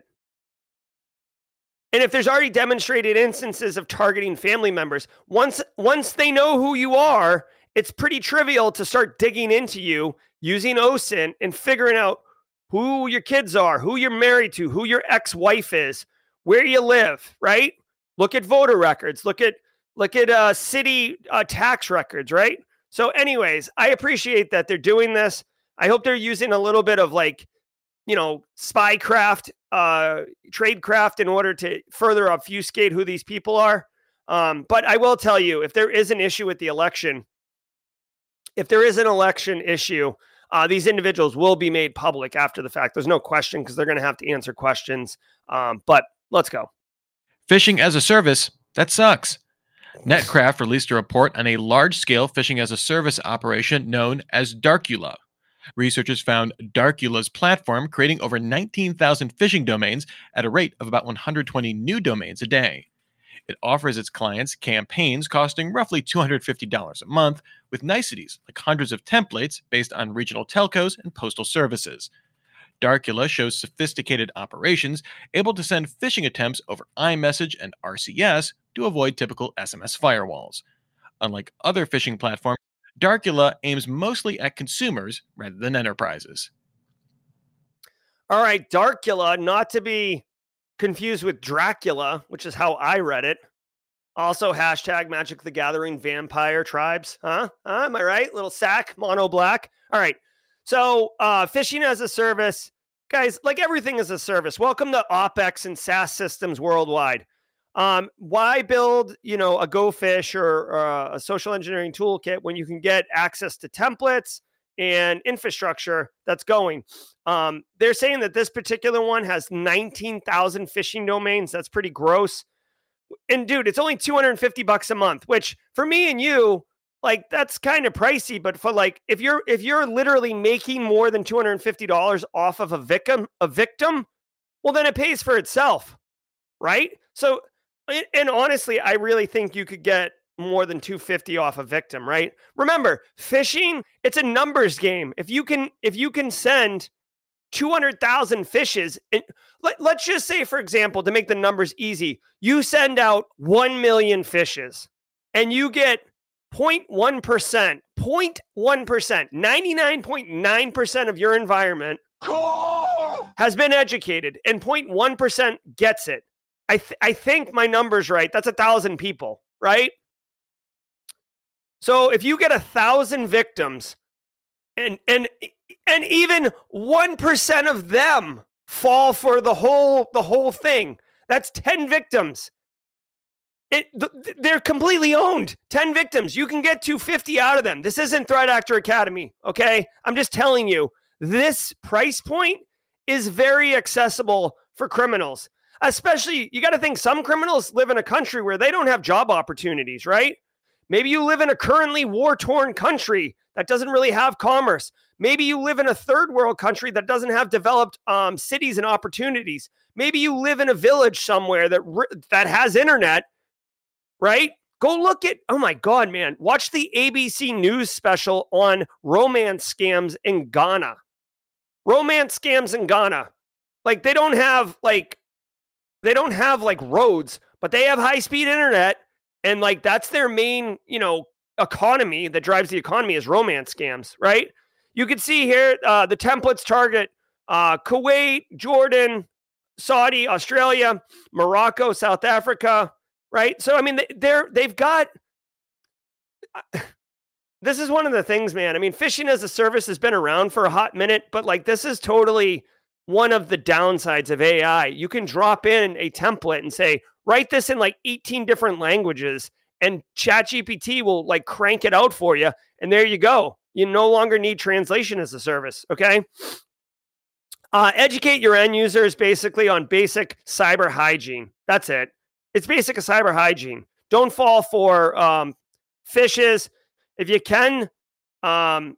And if there's already demonstrated instances of targeting family members, once once they know who you are, it's pretty trivial to start digging into you using O S I N and figuring out who your kids are, who you're married to, who your ex-wife is, where you live, right? Look at voter records. Look at look at uh, city uh, tax records, right? So anyways, I appreciate that they're doing this. I hope they're using a little bit of like, you know, spycraft, uh, tradecraft in order to further obfuscate who these people are. Um, but I will tell you, if there is an issue with the election, if there is an election issue, uh, these individuals will be made public after the fact. There's no question because they're going to have to answer questions. Um, but let's go. Phishing as a service, that sucks. Netcraft released a report on a large-scale phishing as a service operation known as Darkula. Researchers found Darkula's platform creating over nineteen thousand phishing domains at a rate of about one hundred twenty new domains a day. It offers its clients campaigns costing roughly two hundred fifty dollars a month, with niceties like hundreds of templates based on regional telcos and postal services. Darkula shows sophisticated operations able to send phishing attempts over iMessage and R C S to avoid typical S M S firewalls. Unlike other phishing platforms, Darkula aims mostly at consumers rather than enterprises. All right, Darkula, not to be confused with Dracula, which is how I read it. Also, hashtag Magic the Gathering vampire tribes. Huh? huh? Am I right? Little sack, mono black. All right. So, uh, phishing as a service. Guys, like everything as a service. Welcome to OpEx and SaaS systems worldwide. Um, why build, you know, a GoFish or uh, a social engineering toolkit when you can get access to templates and infrastructure that's going? Um, they're saying that this particular one has nineteen thousand phishing domains. That's pretty gross. And dude, it's only two hundred fifty bucks a month, which for me and you, like that's kind of pricey. But for like, if you're if you're literally making more than two hundred fifty dollars off of a victim, a victim, well then it pays for itself, right? So, and honestly, I really think you could get more than two hundred fifty dollars off a victim, right? Remember, phishing, it's a numbers game. If you can, if you can send two hundred thousand fishes, and let, let's just say, for example, to make the numbers easy, you send out one million fishes and you get zero point one percent, zero point one percent, ninety-nine point nine percent of your environment has been educated and zero point one percent gets it. I, th- I think my number's right. That's a thousand people, right? So if you get a thousand victims and, and, and even one percent of them fall for the whole, the whole thing, that's ten victims. It, th- they're completely owned. ten victims. You can get two hundred fifty out of them. This isn't Threat Actor Academy, okay? I'm just telling you, this price point is very accessible for criminals. Especially, you got to think some criminals live in a country where they don't have job opportunities, right? Maybe you live in a currently war-torn country that doesn't really have commerce. Maybe you live in a third world country that doesn't have developed um, cities and opportunities. Maybe you live in a village somewhere that that has internet, right? Go look at, oh my God, man. Watch the A B C News special on romance scams in Ghana. Romance scams in Ghana. Like they don't have like, they don't have like roads, but they have high-speed internet. And like, that's their main, you know, economy that drives the economy is romance scams, right? You can see here, uh, the templates target uh, Kuwait, Jordan, Saudi, Australia, Morocco, South Africa, right? So, I mean, they're, they've got, this is one of the things, man. I mean, phishing as a service has been around for a hot minute, but like, this is totally one of the downsides of A I. You can drop in a template and say, write this in like eighteen different languages and ChatGPT will like crank it out for you. And there you go. You no longer need translation as a service. Okay. Uh, educate your end users basically on basic cyber hygiene. That's it. It's basic cyber hygiene. Don't fall for um, phishes. If you can, um,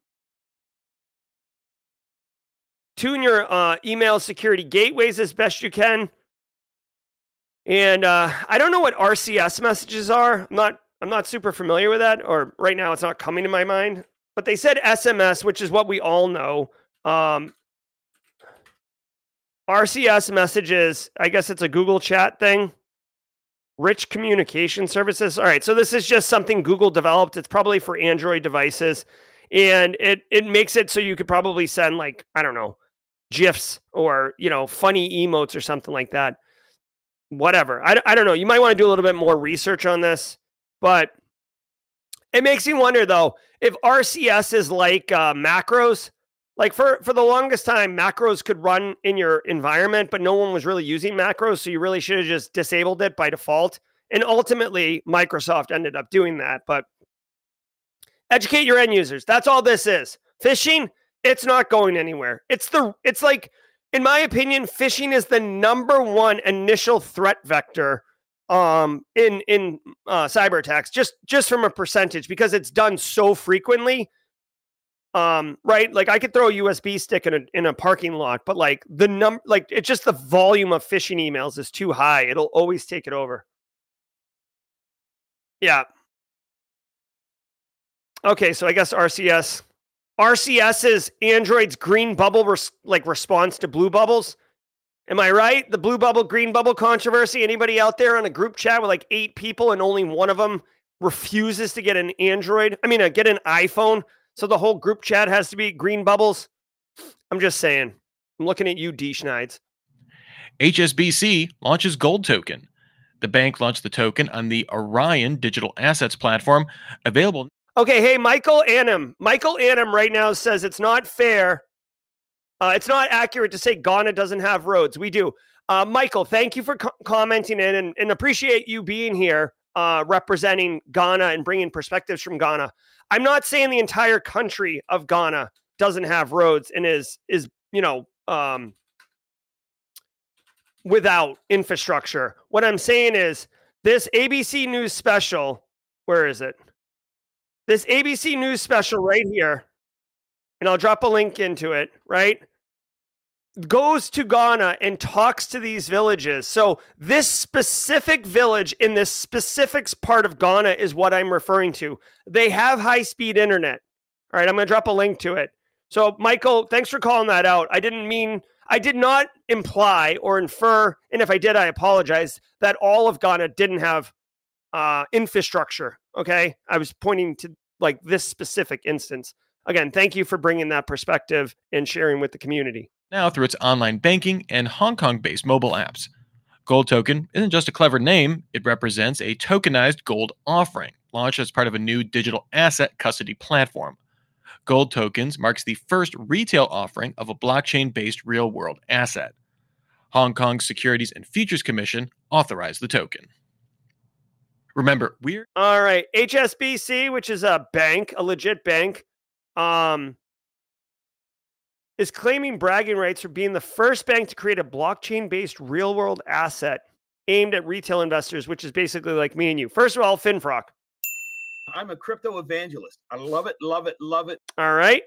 tune your uh, email security gateways as best you can. And uh, I don't know what R C S messages are. I'm not, I'm not super familiar with that, or right now it's not coming to my mind. But they said S M S, which is what we all know. Um, R C S messages, I guess it's a Google chat thing. Rich communication services. All right, so this is just something Google developed. It's probably for Android devices. And it it makes it so you could probably send like, I don't know, GIFs or, you know, funny emotes or something like that. Whatever. I, I don't know. You might want to do a little bit more research on this, but it makes me wonder though, if R C S is like uh, macros, like for, for the longest time, macros could run in your environment, but no one was really using macros. So you really should have just disabled it by default. And ultimately Microsoft ended up doing that, but educate your end users. That's all this is. Phishing, it's not going anywhere. It's the, it's like, in my opinion, phishing is the number one initial threat vector um, in in uh, cyber attacks, just just from a percentage, because it's done so frequently. Um, right? Like I could throw a U S B stick in a in a parking lot, but like the num like it's just the volume of phishing emails is too high. It'll always take it over. Yeah. Okay, so I guess R C S. R C S is Android's green bubble res- like response to blue bubbles. Am I right? The blue bubble, green bubble controversy. Anybody out there on a group chat with like eight people and only one of them refuses to get an Android. I mean, uh, get an iPhone. So the whole group chat has to be green bubbles. I'm just saying. I'm looking at you, D. Schneid's. H S B C launches Gold Token. The bank launched the token on the Orion digital assets platform, available. Okay, hey, Michael Annam. Michael Annam right now says it's not fair. Uh, it's not accurate to say Ghana doesn't have roads. We do. Uh, Michael, thank you for co- commenting in and, and appreciate you being here uh, representing Ghana and bringing perspectives from Ghana. I'm not saying the entire country of Ghana doesn't have roads and is, is you know, um, without infrastructure. What I'm saying is this A B C News special, where is it? This A B C News special right here, and I'll drop a link into it, right? Goes to Ghana and talks to these villages. So this specific village in this specific part of Ghana is what I'm referring to. They have high-speed internet. All right, I'm going to drop a link to it. So, Michael, thanks for calling that out. I didn't mean, I did not imply or infer, and if I did, I apologize, that all of Ghana didn't have uh, infrastructure, okay? I was pointing to, like, this specific instance. Again, thank you for bringing that perspective and sharing with the community. Now through its online banking and Hong Kong-based mobile apps. Gold Token isn't just a clever name, it represents a tokenized gold offering, launched as part of a new digital asset custody platform. Gold Tokens marks the first retail offering of a blockchain-based real-world asset. Hong Kong's Securities and Futures Commission authorized the token. Remember, we're... All right, H S B C, which is a bank, a legit bank, um... is claiming bragging rights for being the first bank to create a blockchain-based real-world asset aimed at retail investors, which is basically like me and you. First of all, FinFrock. I'm a crypto evangelist. I love it, love it, love it. All right.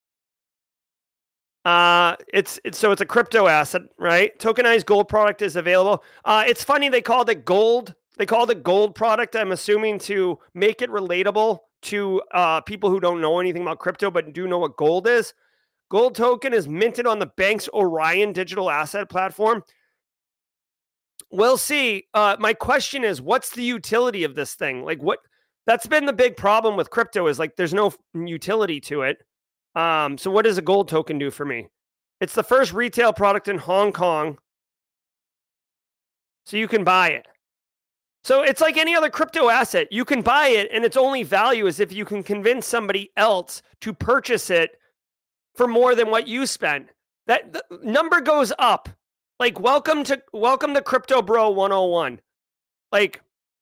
Uh, it's it's so it's a crypto asset, right? Tokenized gold product is available. Uh, it's funny they called it gold. They called it gold product. I'm assuming to make it relatable to uh, people who don't know anything about crypto but do know what gold is. Gold token is minted on the bank's Orion digital asset platform. We'll see. Uh, my question is, what's the utility of this thing? Like, what? That's been the big problem with crypto is like there's no utility to it. Um, so what does a gold token do for me? It's the first retail product in Hong Kong, so you can buy it. So it's like any other crypto asset. You can buy it, and its only value is if you can convince somebody else to purchase it for more than what you spent. That the number goes up. Like, welcome to welcome to Crypto Bro one oh one. Like,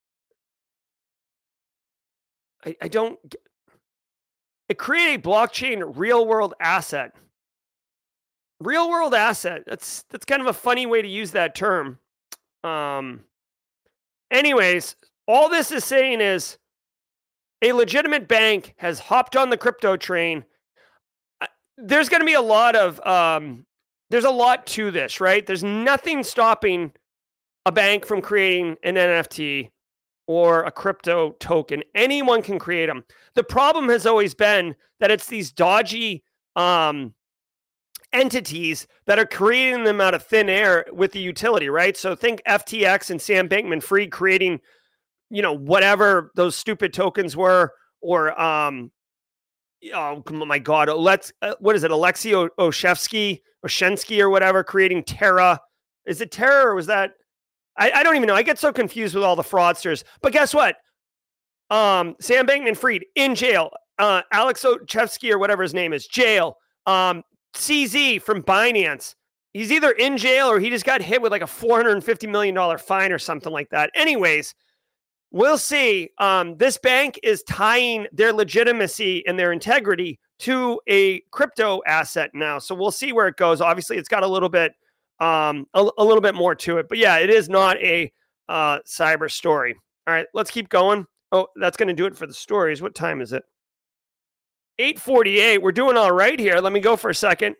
I, I don't get, it create a blockchain real world asset. Real world asset. That's that's kind of a funny way to use that term. Um anyways, all this is saying is a legitimate bank has hopped on the crypto train. There's going to be a lot of, um, there's a lot to this, right? There's nothing stopping a bank from creating an N F T or a crypto token. Anyone can create them. The problem has always been that it's these dodgy um, entities that are creating them out of thin air with the utility, right? So think F T X and Sam Bankman-Fried creating, you know, whatever those stupid tokens were, or, um, oh my God, let's uh, what is it? Alexei Oshevsky, Oshensky or whatever, creating Terra. Is it Terra or was that? I, I don't even know. I get so confused with all the fraudsters. But guess what? Um, Sam Bankman-Fried in jail. Uh, Alex Oshevsky or whatever his name is, jail. Um, C Z from Binance. He's either in jail or he just got hit with like a four hundred fifty million dollars fine or something like that. Anyways, we'll see. Um, this bank is tying their legitimacy and their integrity to a crypto asset now. So we'll see where it goes. Obviously, it's got a little bit, um, a, a little bit more to it. But yeah, it is not a uh, cyber story. All right, let's keep going. Oh, that's going to do it for the stories. What time is it? eight forty-eight. We're doing all right here. Let me go for a second.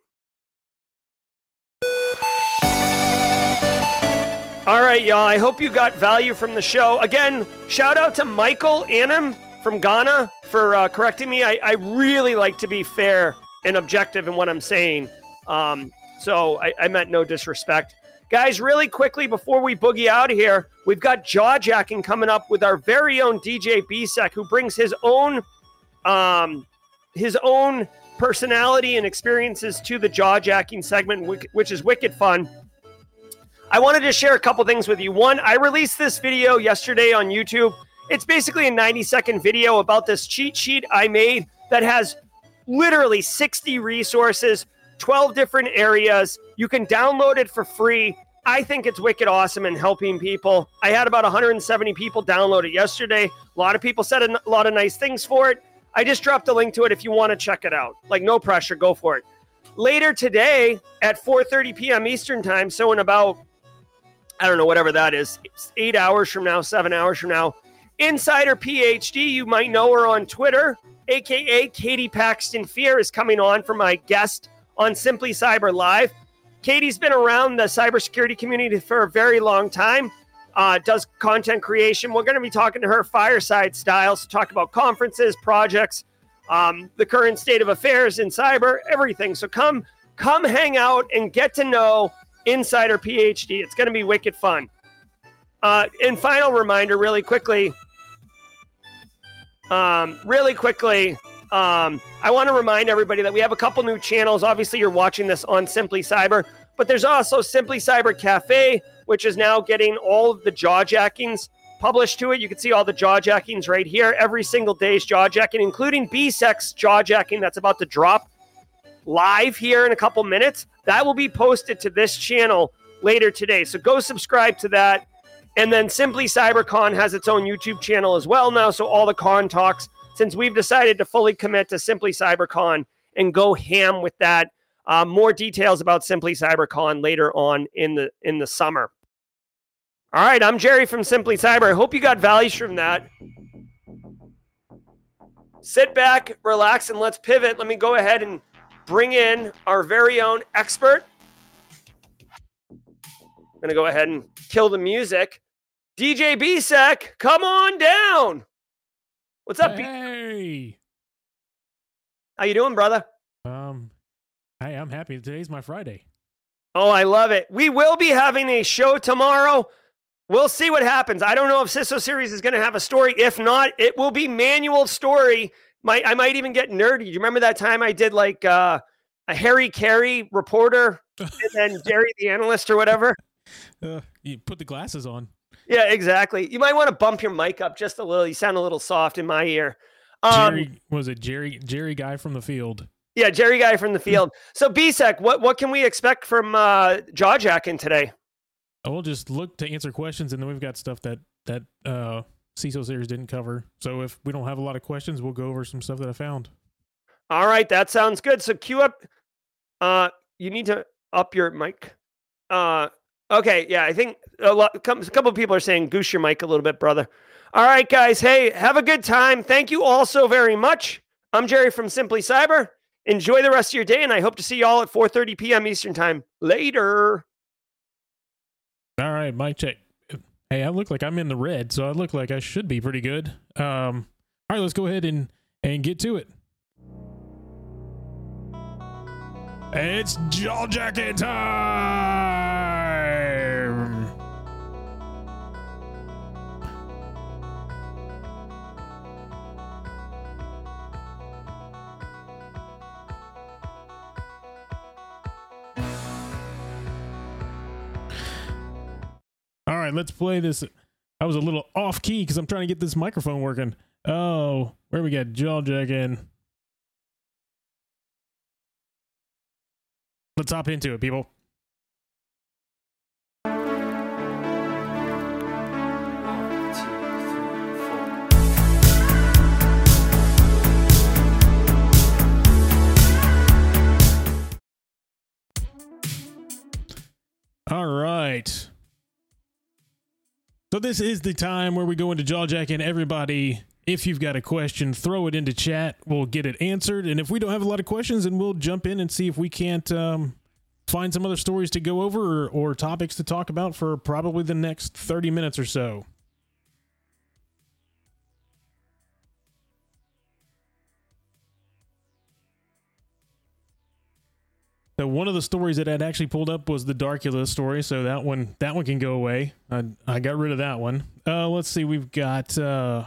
All right, y'all. I hope you got value from the show. Again, shout out to Michael Annam from Ghana for uh, correcting me. I, I really like to be fair and objective in what I'm saying. Um, so I, I meant no disrespect. Guys, really quickly before we boogie out of here, we've got Jawjacking coming up with our very own D J B-Sec, who brings his own um, his own personality and experiences to the Jawjacking segment, which is wicked fun. I wanted to share a couple things with you. One, I released this video yesterday on YouTube. It's basically a ninety second video about this cheat sheet I made that has literally sixty resources, twelve different areas. You can download it for free. I think it's wicked awesome and helping people. I had about one hundred seventy people download it yesterday. A lot of people said a lot of nice things for it. I just dropped a link to it if you want to check it out. Like, no pressure, go for it. Later today at four thirty p.m. Eastern time, so in about, I don't know, whatever that is, eight hours from now, seven hours from now, Insider PhD, you might know her on Twitter, a k a. Katie Paxton Fear, is coming on for my guest on Simply Cyber Live. Katie's been around the cybersecurity community for a very long time, uh, does content creation. We're going to be talking to her fireside style, so talk about conferences, projects, um, the current state of affairs in cyber, everything. So come, come hang out and get to know Insider PhD. It's going to be wicked fun. Uh, and final reminder, really quickly, um, really quickly, um, I want to remind everybody that we have a couple new channels. Obviously, you're watching this on Simply Cyber, but there's also Simply Cyber Cafe, which is now getting all of the Jawjackings published to it. You can see all the Jawjackings right here. Every single day's Jawjacking, including B-Sec's Jawjacking that's about to drop live here in a couple minutes. That will be posted to this channel later today. So go subscribe to that. And then Simply CyberCon has its own YouTube channel as well now. So all the con talks, since we've decided to fully commit to Simply CyberCon and go ham with that. Um, more details about Simply CyberCon later on in the in the summer. All right, I'm Jerry from Simply Cyber. I hope you got values from that. Sit back, relax, and let's pivot. Let me go ahead and bring in our very own expert. I'm going to go ahead and kill the music. D J B-Sec, come on down. What's up? Hey. How you doing, brother? Um, hey, I'm happy. Today's my Friday. Oh, I love it. We will be having a show tomorrow. We'll see what happens. I don't know if C I S O Series is going to have a story. If not, it will be manual story. Might I might even get nerdy. Do you remember that time I did like uh, a Harry Carey reporter and then Jerry the analyst or whatever? Uh, you put the glasses on. Yeah, exactly. You might want to bump your mic up just a little. You sound a little soft in my ear. Um, Jerry, was it Jerry? Jerry guy from the field. Yeah, Jerry guy from the field. So B-Sec, what what can we expect from uh, Jawjacking today? I will just look to answer questions, and then we've got stuff that that uh, C I S O Series didn't cover. So if we don't have a lot of questions, we'll go over some stuff that I found. All right, that sounds good. So cue up. Uh, you need to up your mic. Uh, okay, yeah, I think a lot. A couple of people are saying goose your mic a little bit, brother. All right, guys. Hey, have a good time. Thank you all so very much. I'm Jerry from Simply Cyber. Enjoy the rest of your day, and I hope to see you all at four thirty p.m. Eastern time. Later. All right, mic check. Hey, I look like I'm in the red, so I look like I should be pretty good. Um, all right, let's go ahead and, and get to it. It's Jawjacking time! All right, let's play this. I was a little off key because I'm trying to get this microphone working. Oh, where we got Jawjacking? Let's hop into it, people. All right. So this is the time where we go into Jawjacking. Everybody, if you've got a question, throw it into chat. We'll get it answered. And if we don't have a lot of questions, then we'll jump in and see if we can't um, find some other stories to go over or, or topics to talk about for probably the next thirty minutes or so. So one of the stories that I'd actually pulled up was the Darkula story, so that one that one can go away. I I got rid of that one. Uh, let's see, we've got uh,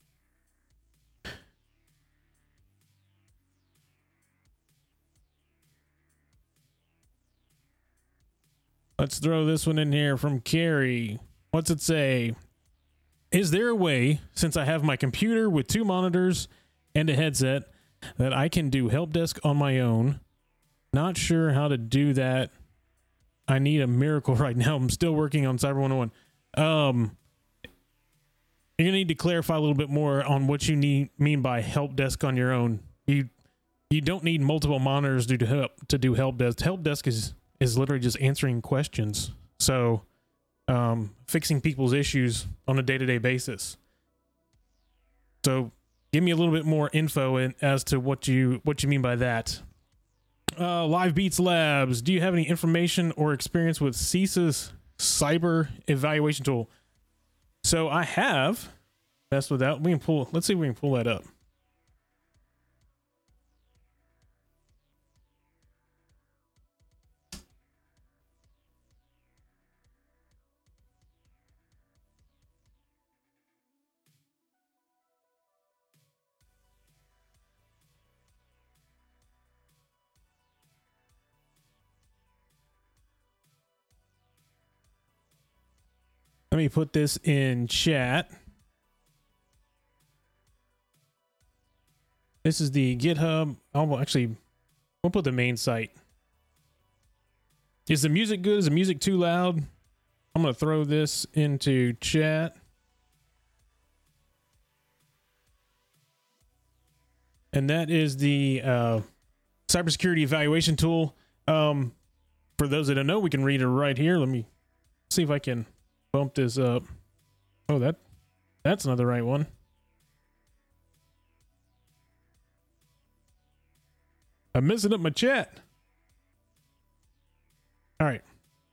let's throw this one in here from Carrie. What's it say? Is there a way, since I have my computer with two monitors and a headset, that I can do help desk on my own? Not sure how to do that. I need a miracle right now. I'm still working on Cyber one oh one. Um, you're gonna need to clarify a little bit more on what you need mean by help desk on your own. You you don't need multiple monitors to do help to do help desk. Help desk is is literally just answering questions. So, um, fixing people's issues on a day-to-day basis. So, give me a little bit more info in, as to what you what you mean by that. Uh, Live Beats Labs, do you have any information or experience with CISA's cyber evaluation tool? So I have. That's without. We can pull. Let's see if we can pull that up. Let me put this in chat. This is the GitHub. I'll actually, we'll put the main site. Is the music good? Is the music too loud? I'm going to throw this into chat. And that is the uh, cybersecurity evaluation tool. Um, for those that don't know, we can read it right here. Let me see if I can bump this up. Oh, that that's not the right one. I'm messing up my chat. All right.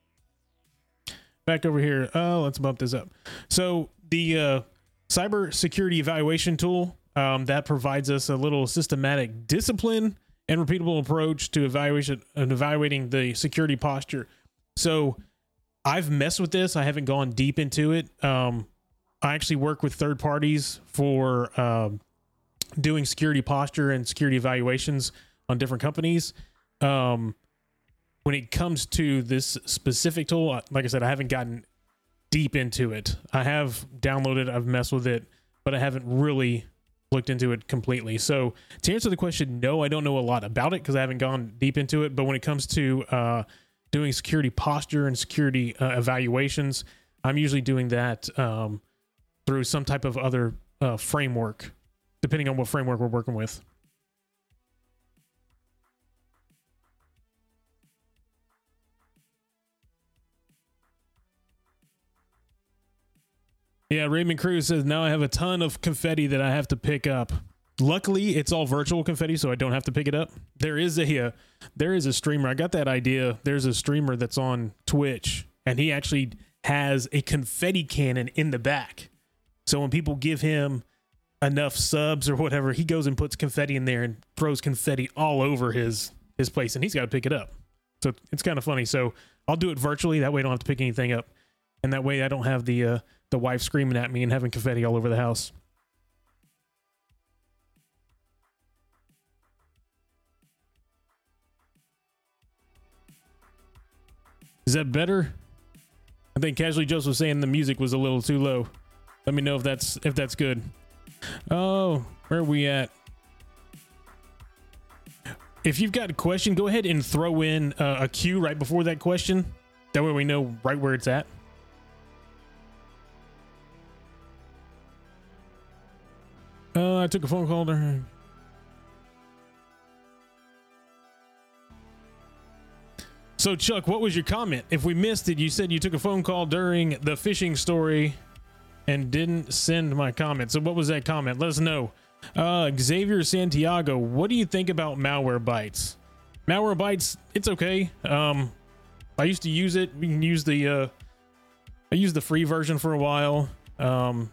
Back over here. Oh, let's bump this up. So the uh, cyber security evaluation tool um, that provides us a little systematic discipline and repeatable approach to evaluation and evaluating the security posture. So I've messed with this. I haven't gone deep into it. Um, I actually work with third parties for um, doing security posture and security evaluations on different companies. Um, when it comes to this specific tool, like I said, I haven't gotten deep into it. I have downloaded, I've messed with it, but I haven't really looked into it completely. So to answer the question, no, I don't know a lot about it because I haven't gone deep into it. But when it comes to uh, doing security posture and security uh, evaluations, I'm usually doing that um, through some type of other uh, framework, depending on what framework we're working with. Yeah, Raymond Cruz says, now I have a ton of confetti that I have to pick up. Luckily, it's all virtual confetti, so I don't have to pick it up. There is a uh, there is a streamer. I got that idea. There's a streamer that's on Twitch, and he actually has a confetti cannon in the back. So when people give him enough subs or whatever, he goes and puts confetti in there and throws confetti all over his his place, and he's got to pick it up. So it's kind of funny. So I'll do it virtually. That way I don't have to pick anything up. And that way I don't have the uh, the wife screaming at me and having confetti all over the house. Is that better? I think Casually Joseph was saying the music was a little too low. Let me know if that's if that's good. Oh, where are we at? If you've got a question, go ahead and throw in uh, a cue right before that question. That way we know right where it's at. Uh, I took a phone call to her. So, Chuck, what was your comment? If we missed it, you said you took a phone call during the phishing story and didn't send my comment. So what was that comment? Let us know. Uh, Xavier Santiago, what do you think about Malwarebytes? Malwarebytes, it's okay. Um, I used to use it. We can use the, uh, I used the free version for a while. Um,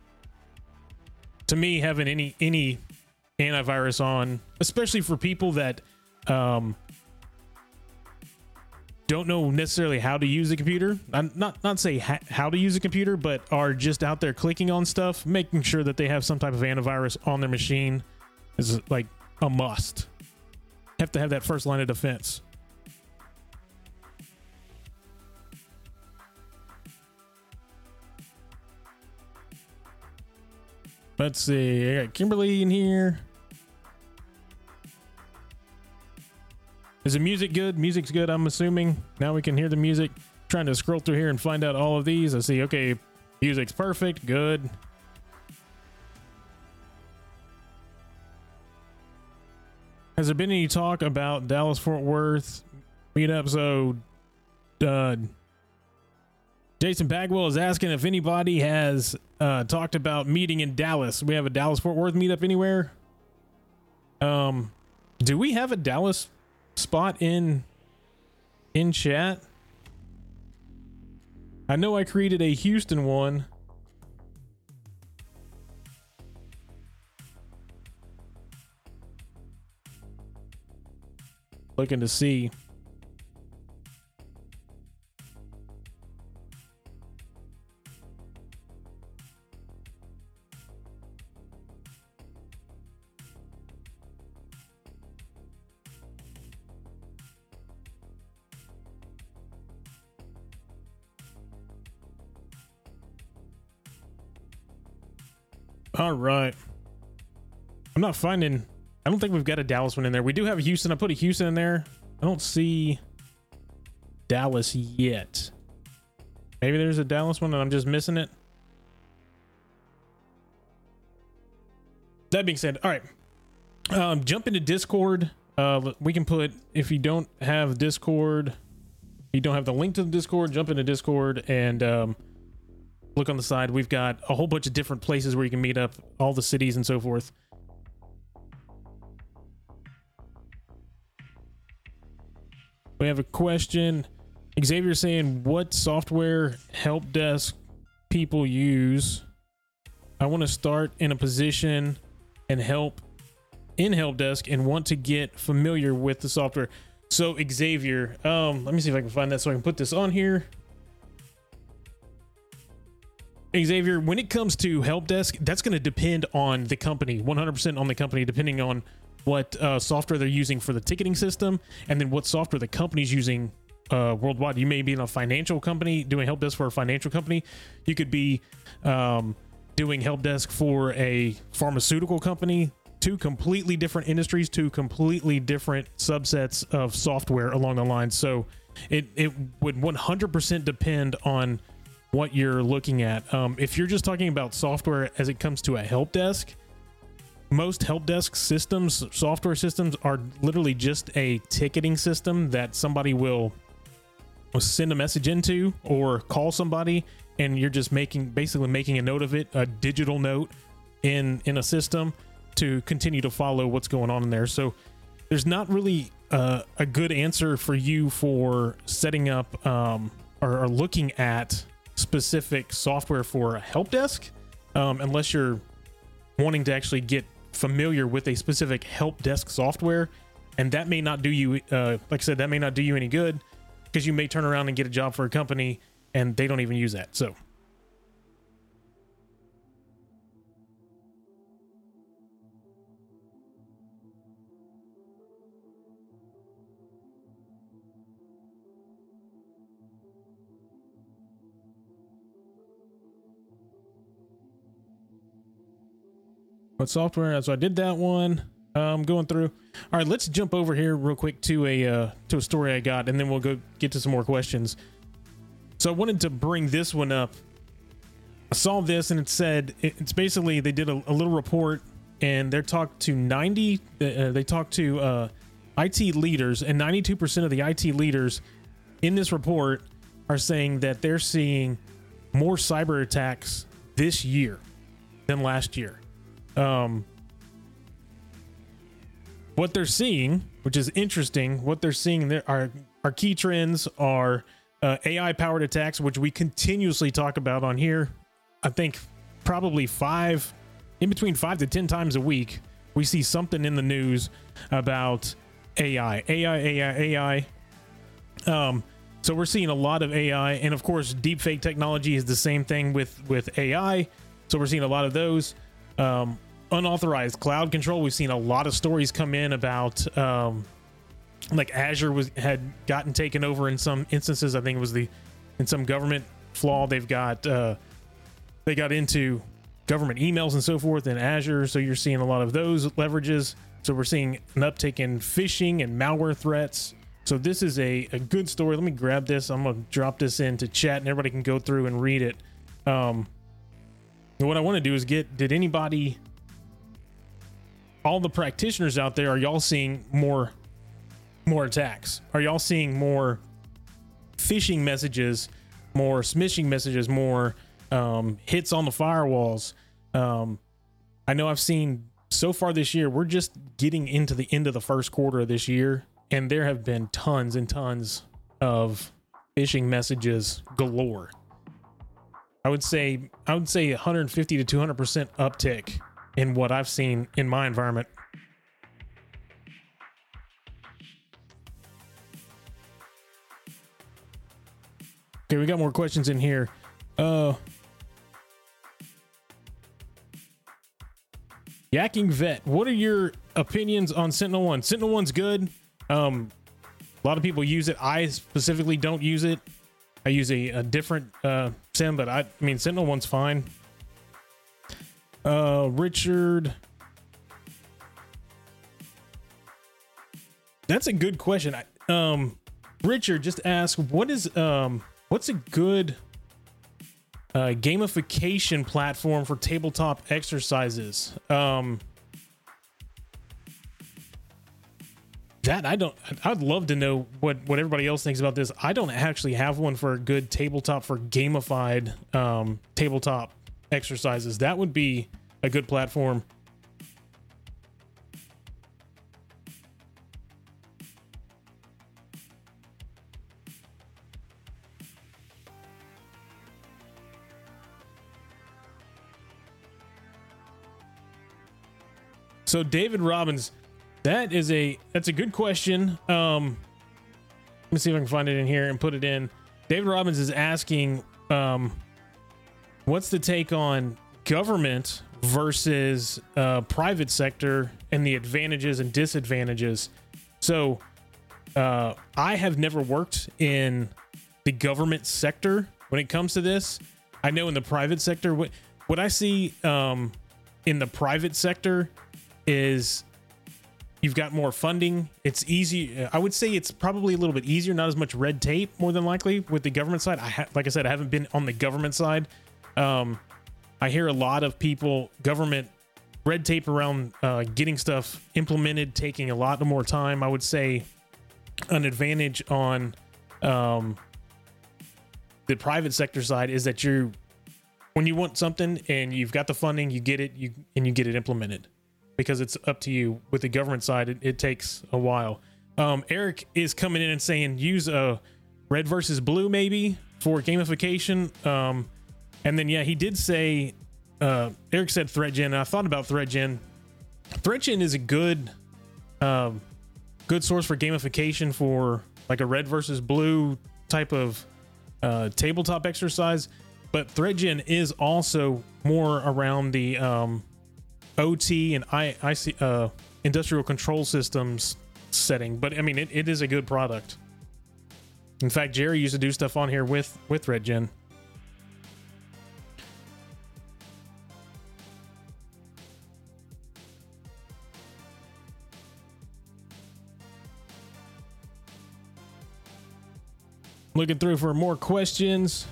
to me, having any, any antivirus on, especially for people that, um, don't know necessarily how to use a computer, I'm not not say ha- how to use a computer, but are just out there clicking on stuff, making sure that they have some type of antivirus on their machine is like a must. Have to have that first line of defense. Let's see. I got Kimberly in here. Is the music good? Music's good, I'm assuming. Now we can hear the music. Trying to scroll through here and find out all of these. I see, okay, music's perfect. Good. Has there been any talk about Dallas-Fort Worth meetup? So, uh, Jason Bagwell is asking if anybody has uh, talked about meeting in Dallas. We have a Dallas-Fort Worth meetup anywhere? Um, do we have a Dallas spot in in chat? I know I created a Houston one. Looking to see. All right. I'm not finding. I don't think we've got a Dallas one in there. We do have a Houston. I put a Houston in there. I don't see Dallas yet. Maybe there's a Dallas one and I'm just missing it. That being said, all right. Um, jump into Discord. Uh, we can put, if you don't have Discord, you don't have the link to the Discord, jump into Discord and um, look on the side. We've got a whole bunch of different places where you can meet up, all the cities and so forth. We have a question. Xavier saying, what software help desk people use? I want to start in a position and help in help desk and want to get familiar with the software. So Xavier, um, let me see if I can find that so I can put this on here. Xavier, when it comes to help desk, that's going to depend on the company, one hundred percent on the company, depending on what uh, software they're using for the ticketing system, and then what software the company's using uh, worldwide. You may be in a financial company doing help desk for a financial company. You could be um, doing help desk for a pharmaceutical company. Two completely different industries, two completely different subsets of software along the line. So it, it would one hundred percent depend on what you're looking at. Um, if you're just talking about software as it comes to a help desk, most help desk systems, software systems, are literally just a ticketing system that somebody will send a message into or call somebody, and you're just making basically making a note of it, a digital note in in a system to continue to follow what's going on in there. So there's not really uh, a good answer for you for setting up um, or, or looking at specific software for a help desk, um, unless you're wanting to actually get familiar with a specific help desk software, and that may not do you uh like I said, that may not do you any good, because you may turn around and get a job for a company and they don't even use that. So what software? So I did that one. Um, going through. All right, let's jump over here real quick to a uh, to a story I got, and then we'll go get to some more questions. So I wanted to bring this one up. I saw this, and it said it's basically they did a, a little report, and they talked to ninety. Uh, they talked to uh, I T leaders, and ninety-two percent of the I T leaders in this report are saying that they're seeing more cyber attacks this year than last year. Um, what they're seeing, which is interesting, what they're seeing there are our key trends are uh, A I powered attacks, which we continuously talk about on here. I think probably five, in between five to ten times a week, we see something in the news about A I, A I, A I, A I. Um, so we're seeing a lot of A I, and of course, deepfake technology is the same thing with with A I. So we're seeing a lot of those. Um, unauthorized cloud control. We've seen a lot of stories come in about um, like Azure was had gotten taken over in some instances. I think it was the in some government flaw. They've got uh, they got into government emails and so forth in Azure. So you're seeing a lot of those leverages. So we're seeing an uptick in phishing and malware threats. So this is a, a good story. Let me grab this. I'm going to drop this into chat and everybody can go through and read it. Um, and what I want to do is get, did anybody, all the practitioners out there, are y'all seeing more, more attacks? Are y'all seeing more phishing messages, more smishing messages, more um, hits on the firewalls? Um, I know I've seen so far this year, we're just getting into the end of the first quarter of this year, and there have been tons and tons of phishing messages galore. I would say I would say one hundred fifty to two hundred percent uptick in what I've seen in my environment. Okay, we got more questions in here. Uh Yakking Vet, what are your opinions on Sentinel One? Sentinel One's good. Um, a lot of people use it. I specifically don't use it. I use a, a different uh, SIM, but I, I mean, Sentinel One's fine. Uh, Richard, that's a good question. I, um, Richard just asked, what is um, what's a good Uh, gamification platform for tabletop exercises? Um, that I don't. I'd love to know what what everybody else thinks about this. I don't actually have one for a good tabletop for gamified um, tabletop exercises. That would be a good platform. So David Robbins, that is a that's a good question. Um, let me see if I can find it in here and put it in. David Robbins is asking, um, what's the take on government versus uh, private sector and the advantages and disadvantages? So uh, I have never worked in the government sector when it comes to this. I know in the private sector, what what I see um, in the private sector is you've got more funding. It's easy. I would say it's probably a little bit easier, not as much red tape, more than likely, with the government side. I ha- like I said, I haven't been on the government side. Um, I hear a lot of people, government red tape around uh, getting stuff implemented, taking a lot more time. I would say an advantage on um, the private sector side is that you, when you want something and you've got the funding, you get it, you and you get it implemented. Because it's up to you. With the government side, it, it takes a while. Um, Eric is coming in and saying use a red versus blue maybe for gamification. Um, and then yeah, he did say uh, Eric said ThreatGen. And I thought about ThreatGen. ThreatGen is a good, um, good source for gamification for like a red versus blue type of uh, tabletop exercise. But ThreatGen is also more around the um, O T and I, I see uh, industrial control systems setting, but I mean it, it is a good product. In fact, Jerry used to do stuff on here with with ThreatGen. Looking through for more questions.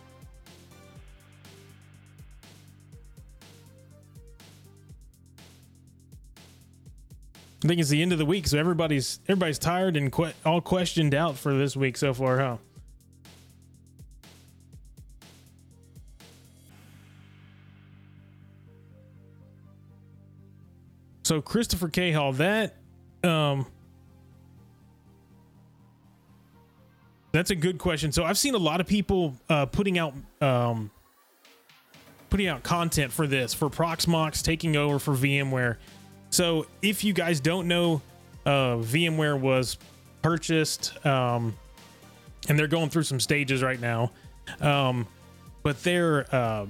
I think it's the end of the week, so everybody's everybody's tired and que- all questioned out for this week so far, huh? So Christopher Cahill, that um, that's a good question. So I've seen a lot of people uh, putting out um, putting out content for this, for Proxmox taking over for VMware. So if you guys don't know, uh, VMware was purchased um, and they're going through some stages right now. Um, but their uh,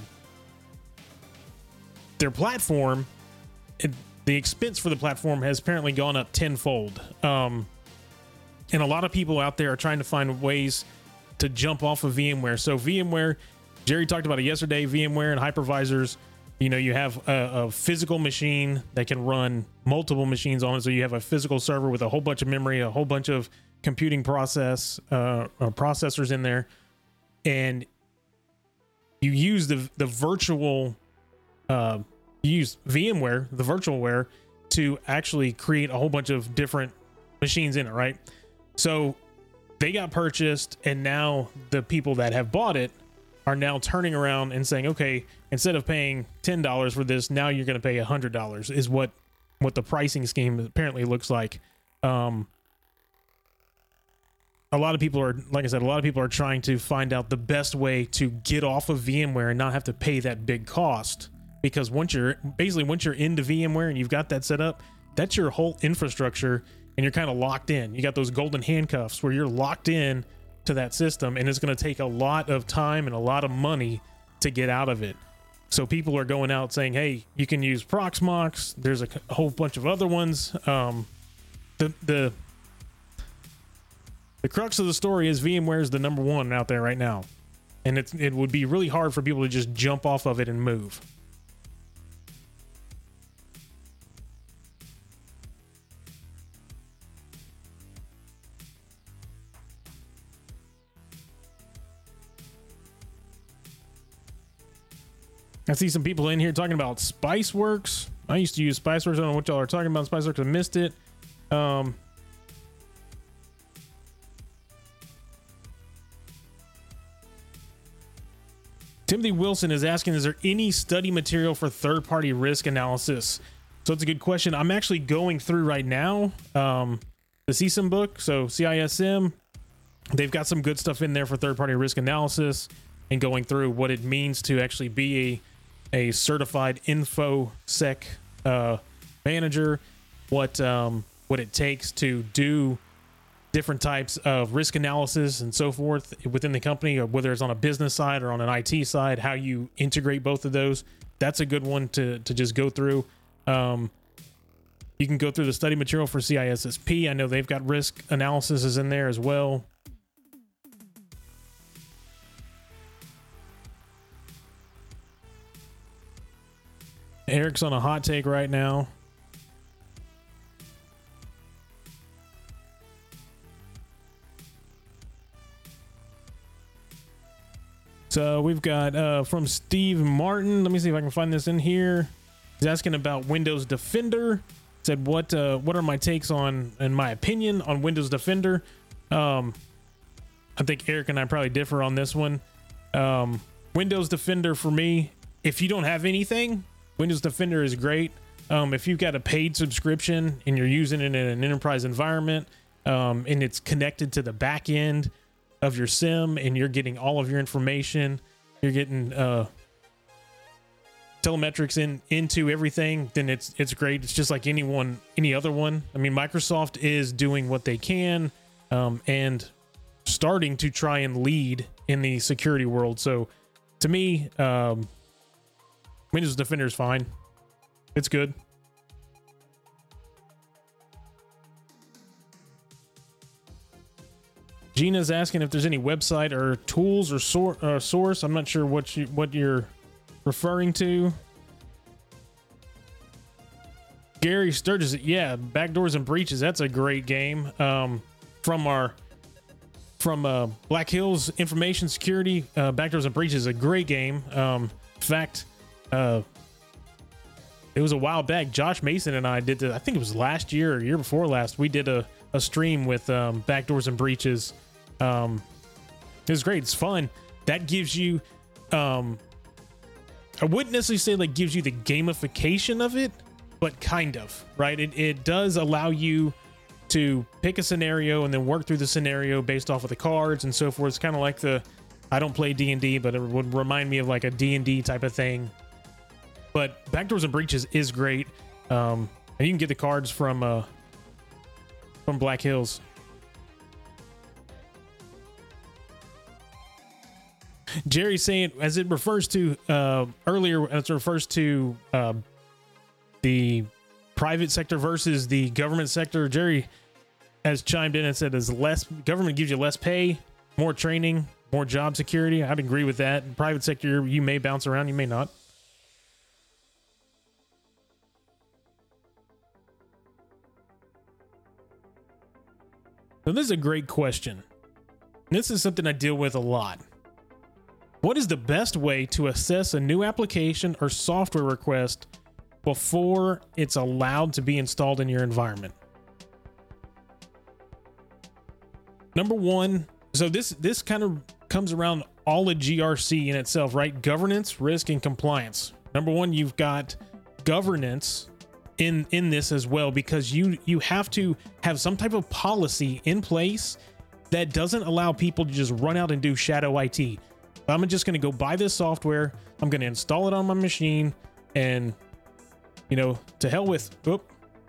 their platform, it, the expense for the platform has apparently gone up tenfold. Um, and a lot of people out there are trying to find ways to jump off of VMware. So VMware, Jerry talked about it yesterday, VMware and hypervisors, you know, you have a, a physical machine that can run multiple machines on it. So you have a physical server with a whole bunch of memory, a whole bunch of computing process, uh, uh, processors in there. And you use the, the virtual, uh, you use VMware, the virtualware, to actually create a whole bunch of different machines in it, right? So they got purchased, and now the people that have bought it are now turning around and saying, okay, instead of paying ten dollars for this, now you're going to pay one hundred dollars is what what the pricing scheme apparently looks like. Um, a lot of people are, like I said, a lot of people are trying to find out the best way to get off of VMware and not have to pay that big cost. Because once you're, basically once you're into VMware and you've got that set up, that's your whole infrastructure, and you're kind of locked in. You got those golden handcuffs where you're locked in to that system, and it's going to take a lot of time and a lot of money to get out of it. So people are going out saying, hey, you can use Proxmox. There's a, a whole bunch of other ones. Um, the the the crux of the story is VMware is the number one out there right now, and it's it would be really hard for people to just jump off of it and move. I see some people in here talking about Spiceworks. I used to use Spiceworks. I don't know what y'all are talking about. Spiceworks, I missed it. Um, Timothy Wilson is asking, is there any study material for third-party risk analysis? So it's a good question. I'm actually going through right now um, the C I S M book. So C I S M, they've got some good stuff in there for third-party risk analysis and going through what it means to actually be a a certified InfoSec uh, manager, what um, what it takes to do different types of risk analysis and so forth within the company, or whether it's on a business side or on an I T side, how you integrate both of those. That's a good one to to just go through. Um, you can go through the study material for C I S S P. I know they've got risk analysis is in there as well. Eric's on a hot take right now. So we've got uh, from Steve Martin. Let me see if I can find this in here. He's asking about Windows Defender. Said, what uh, what are my takes on, in my opinion, on Windows Defender? Um, I think Eric and I probably differ on this one. Um, Windows Defender, for me, if you don't have anything, Windows Defender is great. Um, if you've got a paid subscription and you're using it in an enterprise environment, um, and it's connected to the back end of your SIM, and you're getting all of your information, you're getting uh, telemetrics in into everything, then it's it's great. It's just like anyone, any other one. I mean, Microsoft is doing what they can um, and starting to try and lead in the security world. So, to me, um, Windows Defender is fine. It's good. Gina's asking if there's any website or tools or sor- uh, source. I'm not sure what you what you're referring to. Gary Sturgis, yeah, Backdoors and Breaches. That's a great game. Um, from our from uh, Black Hills Information Security, uh, Backdoors and Breaches is a great game. Um, in fact, uh, it was a while back. Josh Mason and I did, the, I think it was last year or year before last. We did a, a stream with um, Backdoors and Breaches. Um, it was great. It's fun. That gives you, um, I wouldn't necessarily say like gives you the gamification of it, but kind of, right? It it does allow you to pick a scenario and then work through the scenario based off of the cards and so forth. It's kind of like the, I don't play D and D, but it would remind me of like a D and D type of thing. But Backdoors and Breaches is great. Um, and you can get the cards from uh, from Black Hills. Jerry's saying, as it refers to uh, earlier, as it refers to uh, the private sector versus the government sector, Jerry has chimed in and said, "As less government gives you less pay, more training, more job security." I'd agree with that. In private sector, you may bounce around, you may not. So this is a great question. This is something I deal with a lot. What is the best way to assess a new application or software request before it's allowed to be installed in your environment? Number one, so this this kind of comes around all of G R C in itself, right? Governance, risk, and compliance. Number one, you've got governance in in this as well, because you you have to have some type of policy in place that doesn't allow people to just run out and do shadow I T. I'm just going to go buy this software, I'm going to install it on my machine, and you know, to hell with whoop,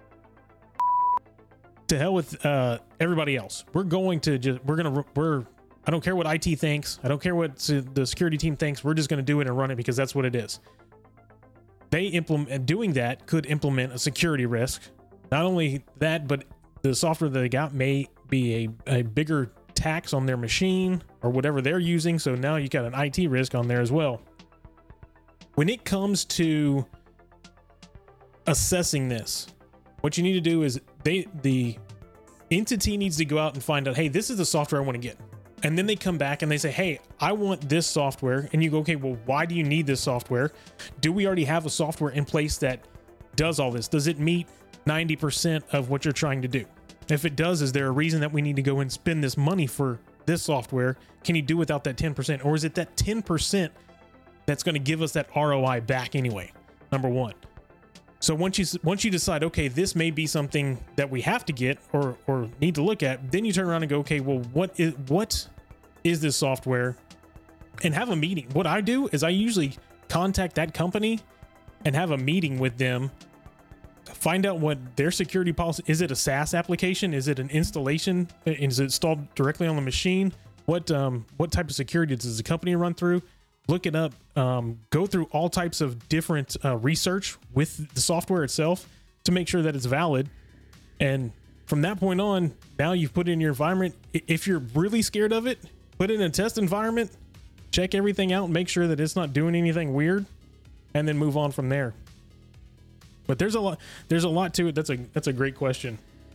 to hell with uh everybody else. We're going to just we're gonna we're I don't care what I T thinks, I don't care what the security team thinks, we're just going to do it and run it because that's what it is. They implement doing that could implement a security risk. Not only that, but the software that they got may be a, a bigger tax on their machine or whatever they're using. So now you got an I T risk on there as well. When it comes to assessing this, what you need to do is they the entity needs to go out and find out, hey, this is the software I want to get. And then they come back and they say, hey, I want this software. And you go, okay, well, why do you need this software? Do we already have a software in place that does all this? Does it meet ninety percent of what you're trying to do? If it does, is there a reason that we need to go and spend this money for this software? Can you do without that ten percent? Or is it that ten percent that's going to give us that R O I back anyway? Number one. So once you once you decide, okay, this may be something that we have to get or or need to look at, then you turn around and go, okay, well, what is what is this software? And have a meeting. What I do is I usually contact that company and have a meeting with them, find out what their security policy is. It a SaaS application? Is it an installation? Is it installed directly on the machine? What um what type of security does the company run through? Look it up, um, go through all types of different uh, research with the software itself to make sure that it's valid. And from that point on, now you've put it in your environment. If you're really scared of it, put it in a test environment, check everything out, and make sure that it's not doing anything weird, and then move on from there. But there's a lot, there's a lot to it. That's a that's a great question.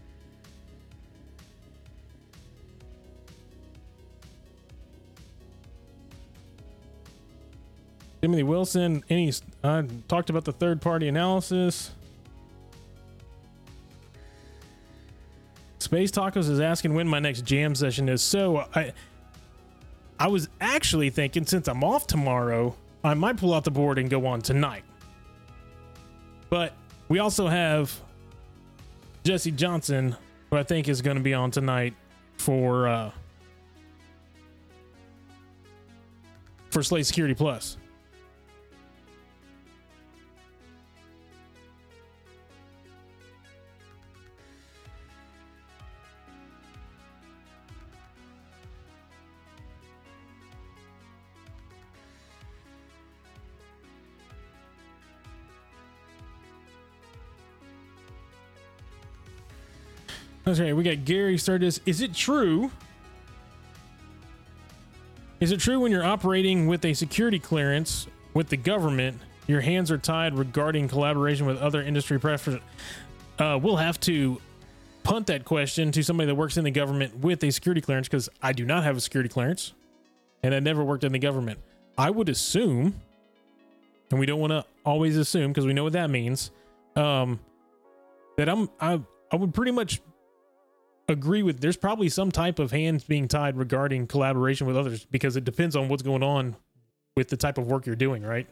Timothy Wilson, any uh, talked about the third party analysis. Space Tacos is asking when my next jam session is. So I I was actually thinking, since I'm off tomorrow, I might pull out the board and go on tonight. But we also have Jesse Johnson, who I think is going to be on tonight for uh, for Slate Security Plus. Okay, we got Gary Sturgis. Is it true? Is it true when you're operating with a security clearance with the government, your hands are tied regarding collaboration with other industry preferences? Uh, we'll have to punt that question to somebody that works in the government with a security clearance, because I do not have a security clearance and I never worked in the government. I would assume, and we don't want to always assume because we know what that means, um, that I'm I I would pretty much agree with there's probably some type of hands being tied regarding collaboration with others, because it depends on what's going on with the type of work you're doing, right?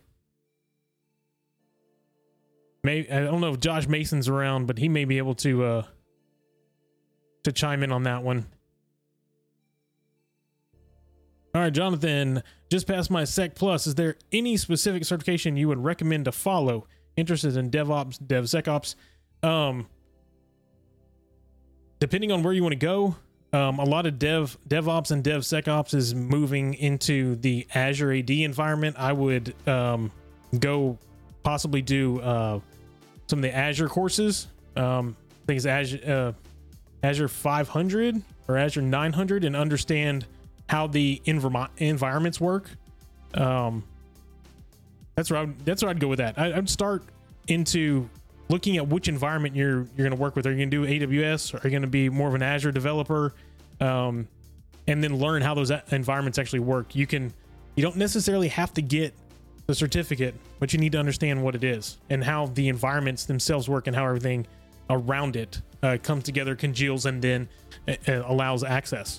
Maybe, I don't know if Josh Mason's around, but he may be able to uh to chime in on that one. All right, Jonathan, just passed my Sec Plus. Is there any specific certification you would recommend to follow? Interested in DevOps, DevSecOps. Um, depending on where you want to go, Um, a lot of dev DevOps and DevSecOps is moving into the Azure A D environment. I would um, go possibly do uh, some of the Azure courses. Um, I think it's Azure uh, Azure five hundred or Azure nine hundred, and understand how the env- environments work. Um, that's where I would, that's where I'd go with that. I, I'd start into looking at which environment you're you're going to work with. Are you going to do A W S? Are you going to be more of an Azure developer? Um, and then learn how those environments actually work. You can you don't necessarily have to get the certificate, but you need to understand what it is and how the environments themselves work and how everything around it uh, comes together, congeals, and then uh, allows access.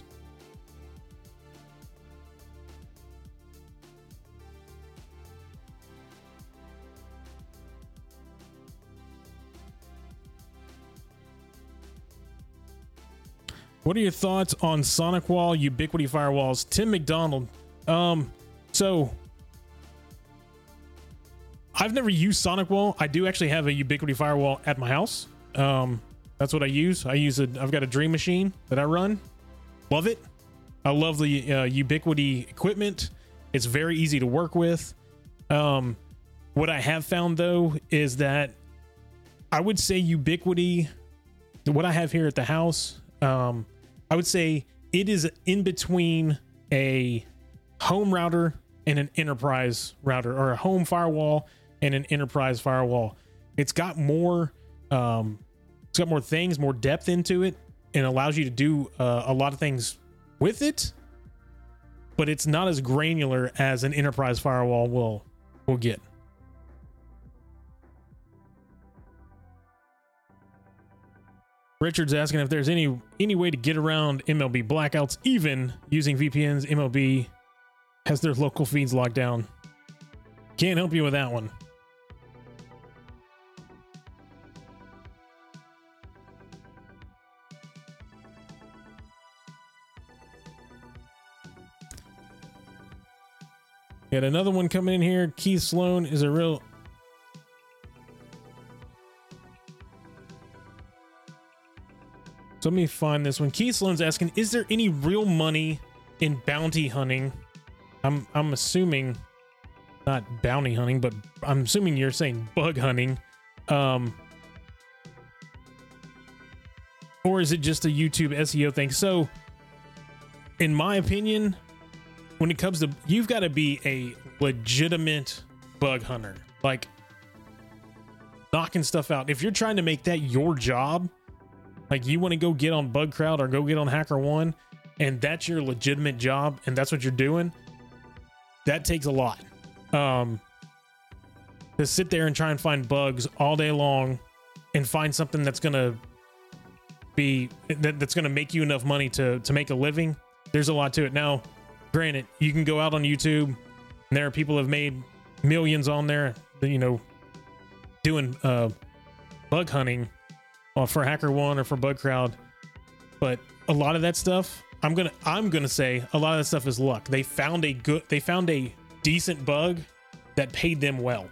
What are your thoughts on SonicWall Ubiquiti firewalls? Tim McDonald. Um, so I've never used SonicWall. I do actually have a Ubiquiti firewall at my house. Um, that's what I use. I use a. I've got a Dream Machine that I run. Love it. I love the uh, Ubiquiti equipment. It's very easy to work with. Um, what I have found though is that I would say Ubiquiti. What I have here at the house. Um, I would say it is in between a home router and an enterprise router, or a home firewall and an enterprise firewall. It's got more, um, it's got more things, more depth into it, and allows you to do uh, a lot of things with it. But it's not as granular as an enterprise firewall will will get. Richard's asking if there's any any way to get around M L B blackouts, even using V P Ns. M L B has their local feeds locked down. Can't help you with that one. Got another one coming in here. Keith Sloan is a real... So let me find this one. Keith Sloan's asking, is there any real money in bounty hunting? I'm I'm assuming not bounty hunting, but I'm assuming you're saying bug hunting. Um, or is it just a YouTube S E O thing? So in my opinion, when it comes to, you've got to be a legitimate bug hunter, like knocking stuff out. If you're trying to make that your job, like you want to go get on BugCrowd or go get on HackerOne, and that's your legitimate job and that's what you're doing, that takes a lot. Um, to sit there and try and find bugs all day long and find something that's going to be, that, that's going to make you enough money to, to make a living. There's a lot to it. Now, granted, you can go out on YouTube and there are people who have made millions on there, you know, doing uh, bug hunting uh, for HackerOne or for BugCrowd. But a lot of that stuff, I'm gonna I'm gonna say a lot of that stuff is luck. They found a good, they found a decent bug that paid them well,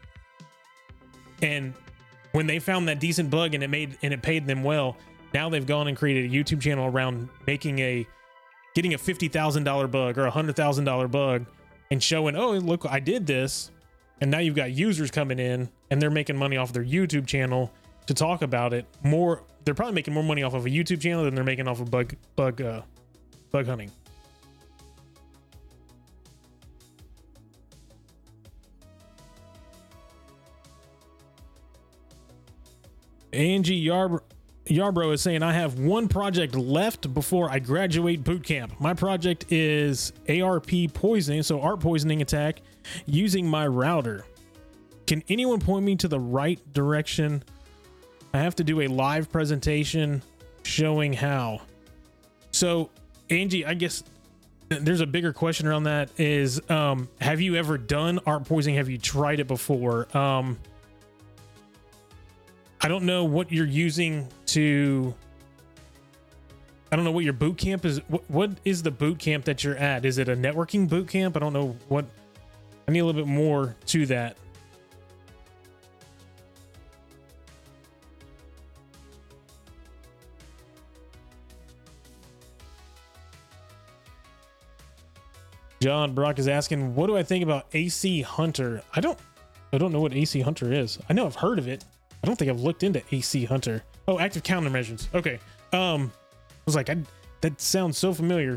and when they found that decent bug and it made and it paid them well, now they've gone and created a YouTube channel around making a getting a fifty thousand dollar bug or a hundred thousand dollar bug and showing, oh look, I did this, and now you've got users coming in and they're making money off their YouTube channel to talk about it more. They're probably making more money off of a YouTube channel than they're making off of bug bug uh, bug hunting. Angie Yarb- Yarbrough is saying, I have one project left before I graduate boot camp. My project is A R P poisoning, so A R P poisoning attack using my router. Can anyone point me to the right direction? I have to do a live presentation showing how. So, Angie, I guess there's a bigger question around that is, um, have you ever done A R P poisoning? Have you tried it before? Um, I don't know what you're using to, I don't know what your boot camp is. What, what is the boot camp that you're at? Is it a networking boot camp? I don't know what, I need a little bit more to that. John Brock is asking, what do I think about A C Hunter? I don't I don't know what A C Hunter is. I know I've heard of it. I don't think I've looked into A C Hunter. Oh, active countermeasures. Okay. Um, I was like, I, that sounds so familiar.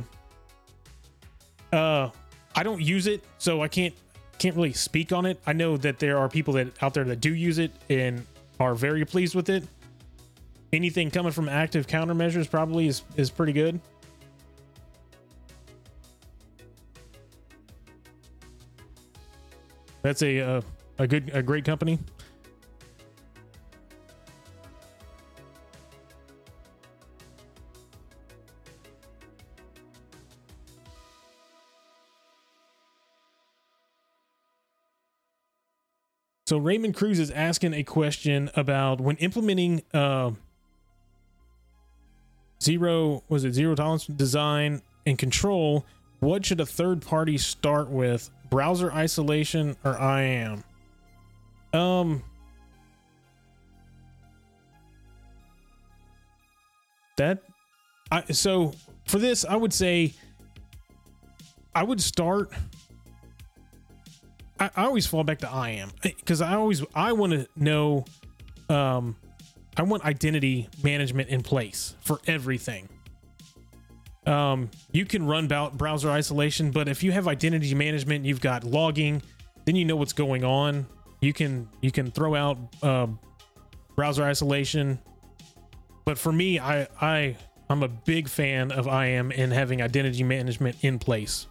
Uh, I don't use it, so I can't can't really speak on it. I know that there are people that out there that do use it and are very pleased with it. Anything coming from active countermeasures probably is is pretty good. That's a uh, a good a great company. So Raymond Cruz is asking a question about when implementing uh, zero was it zero tolerance design and control, what should a third party start with? Browser isolation or I A M? Um, that I so for this I would say I would start. I, I always fall back to I A M because I always I want to know. Um, I want identity management in place for everything. Um, you can run browser isolation, but if you have identity management, you've got logging, then you know what's going on. You can you can throw out uh, browser isolation. But for me, I I I'm a big fan of I A M and having identity management in place.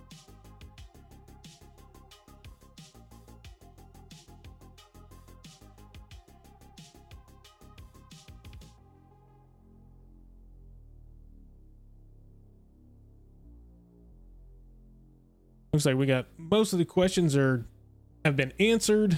Looks like we got most of the questions are have been answered.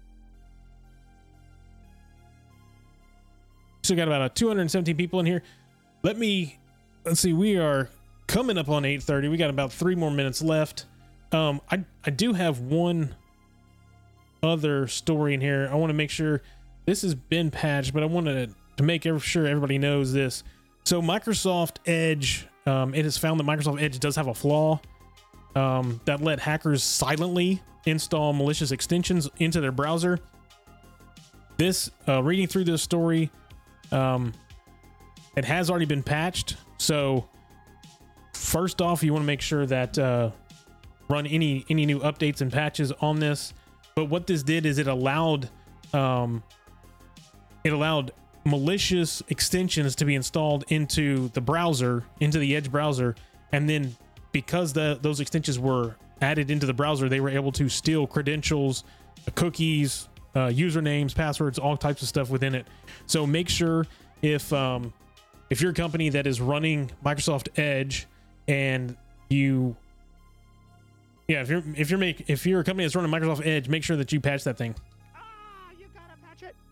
So we got about two hundred seventeen people in here. Let me let's see. We are coming up on eight thirty. We got about three more minutes left. Um, I I do have one other story in here. I want to make sure this has been patched, but I wanted to make sure everybody knows this. So Microsoft Edge, um, it has found that Microsoft Edge does have a flaw. Um, that let hackers silently install malicious extensions into their browser. This, uh, reading through this story, um, it has already been patched. So first off, you want to make sure that uh, run any any new updates and patches on this. But what this did is it allowed um, it allowed malicious extensions to be installed into the browser, into the Edge browser, and then because the those extensions were added into the browser, they were able to steal credentials, cookies, uh, usernames, passwords, all types of stuff within it. So make sure if um, if you're a company that is running Microsoft Edge and you, yeah, if you're if you're make if you're a company that's running Microsoft Edge, make sure that you patch that thing. Ah, you gotta patch it.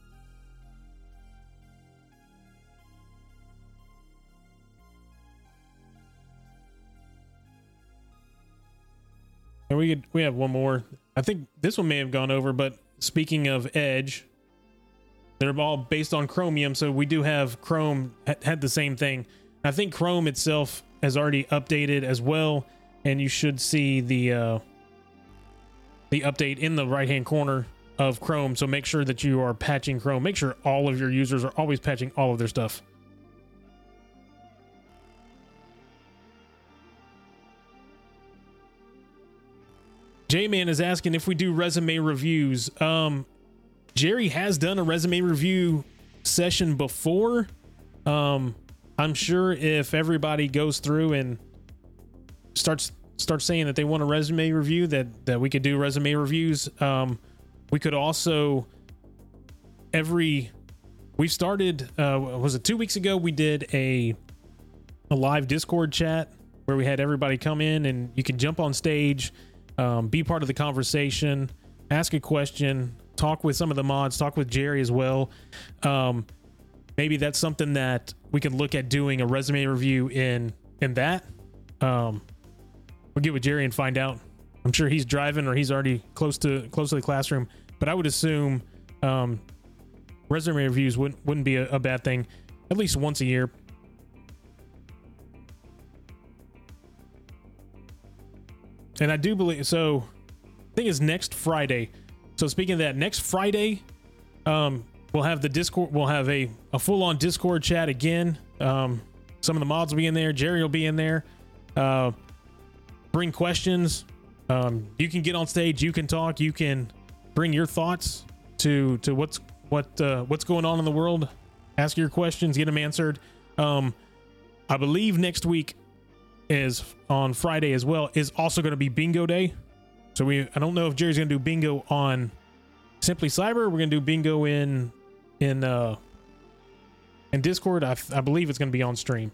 And we could, we have one more. I think this one may have gone over, but speaking of Edge, they're all based on Chromium, so we do have Chrome ha- had the same thing. I think Chrome itself has already updated as well, and you should see the uh, the update in the right-hand corner of Chrome. So make sure that you are patching Chrome. Make sure all of your users are always patching all of their stuff. J-Man is asking if we do resume reviews. Um, Jerry has done a resume review session before. Um, I'm sure if everybody goes through and starts starts saying that they want a resume review, that that we could do resume reviews. Um, we could also every we started uh, was it two weeks ago? We did a a live Discord chat where we had everybody come in and you can jump on stage. Um, be part of the conversation, ask a question, talk with some of the mods, talk with Jerry as well. Um, maybe that's something that we could look at doing a resume review in in that. Um, we'll get with Jerry and find out. I'm sure he's driving or he's already close to close to the classroom, but I would assume um, resume reviews wouldn't wouldn't be a, a bad thing, at least once a year. and I do believe so. I think it's next Friday. So speaking of that, next Friday, um, we'll have the Discord. We'll have a a full on Discord chat again. Um, some of the mods will be in there. Jerry will be in there. Uh, bring questions. Um, you can get on stage. You can talk. You can bring your thoughts to to what's what uh, what's going on in the world. Ask your questions. Get them answered. Um, I believe next week is on Friday as well. Is also going to be Bingo Day. So we I don't know if Jerry's going to do bingo on Simply Cyber. We're going to do bingo in in uh, in Discord. I, I believe it's going to be on stream.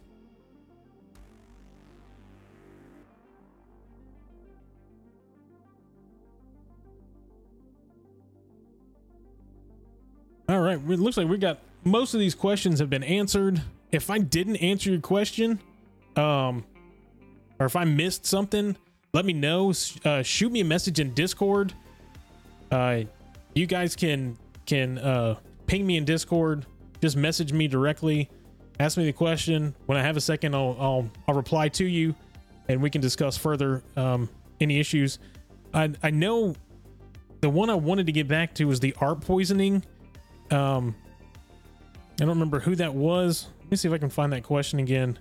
All right, it looks like we got most of these questions have been answered. If I didn't answer your question, um, or if I missed something, let me know. Uh, shoot me a message in Discord. Uh, you guys can can uh, ping me in Discord. Just message me directly. Ask me the question. When I have a second, I'll I'll, I'll reply to you, and we can discuss further um, any issues. I I know the one I wanted to get back to was the art poisoning. Um, I don't remember who that was. Let me see if I can find that question again.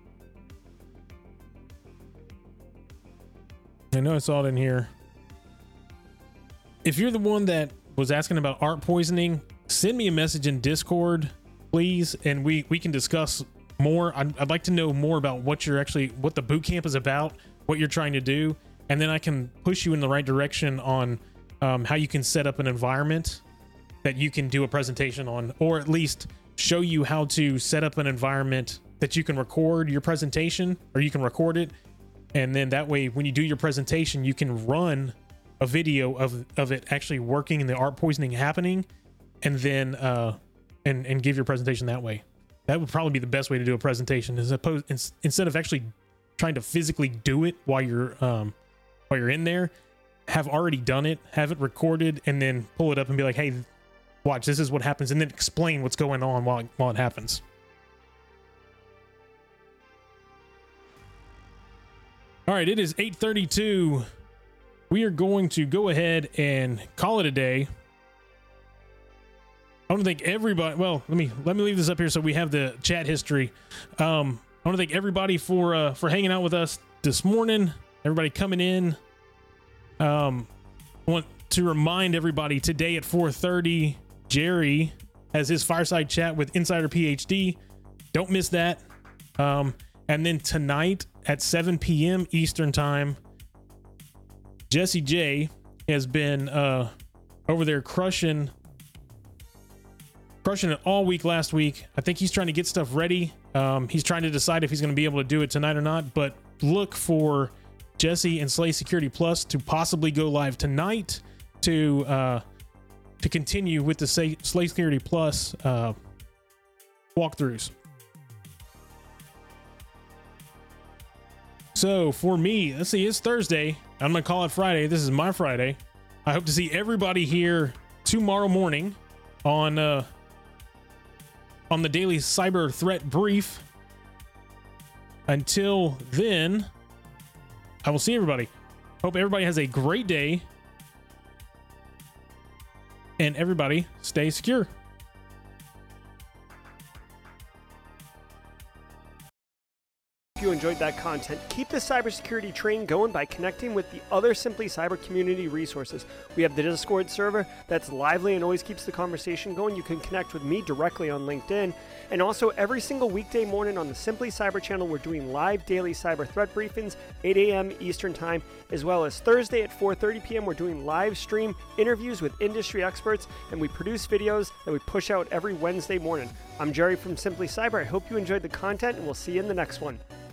I know I saw it in here. If you're the one that was asking about art poisoning, send me a message in Discord, please, and we we can discuss more. I'd, I'd like to know more about what you're actually, what the boot camp is about, what you're trying to do, and then I can push you in the right direction on um, how you can set up an environment that you can do a presentation on, or at least show you how to set up an environment that you can record your presentation, or you can record it, and then that way when you do your presentation you can run a video of of it actually working and the art poisoning happening, and then uh and and give your presentation that way. That would probably be the best way to do a presentation, as opposed instead of actually trying to physically do it while you're um while you're in there. Have already done it, have it recorded, and then pull it up and be like, hey, watch, this is what happens, and then explain what's going on while, while it happens. All right, it is eight thirty-two. We are going to go ahead and call it a day. I want to thank everybody. Well, let me let me leave this up here so we have the chat history. Um, I want to thank everybody for uh, for hanging out with us this morning. Everybody coming in. Um, I want to remind everybody today at four thirty. Jerry has his fireside chat with Insider P H D. Don't miss that. Um, and then tonight at seven p.m. Eastern time, Jesse J has been uh, over there crushing, crushing it all week last week. I think he's trying to get stuff ready. Um, he's trying to decide if he's going to be able to do it tonight or not. But look for Jesse and Slay Security Plus to possibly go live tonight to uh, to continue with the Slay Security Plus uh, walkthroughs. So for me, let's see, it's Thursday. I'm going to call it Friday. This is my Friday. I hope to see everybody here tomorrow morning on uh, on the daily cyber threat brief. Until then, I will see everybody. Hope everybody has a great day. And everybody stay secure. If you enjoyed that content, keep the cybersecurity train going by connecting with the other Simply Cyber community resources. We have the Discord server that's lively and always keeps the conversation going. You can connect with me directly on LinkedIn. And also every single weekday morning on the Simply Cyber channel, we're doing live daily cyber threat briefings, eight a.m. Eastern time, as well as Thursday at four thirty p.m. we're doing live stream interviews with industry experts, and we produce videos that we push out every Wednesday morning. I'm Jerry from Simply Cyber. I hope you enjoyed the content, and we'll see you in the next one.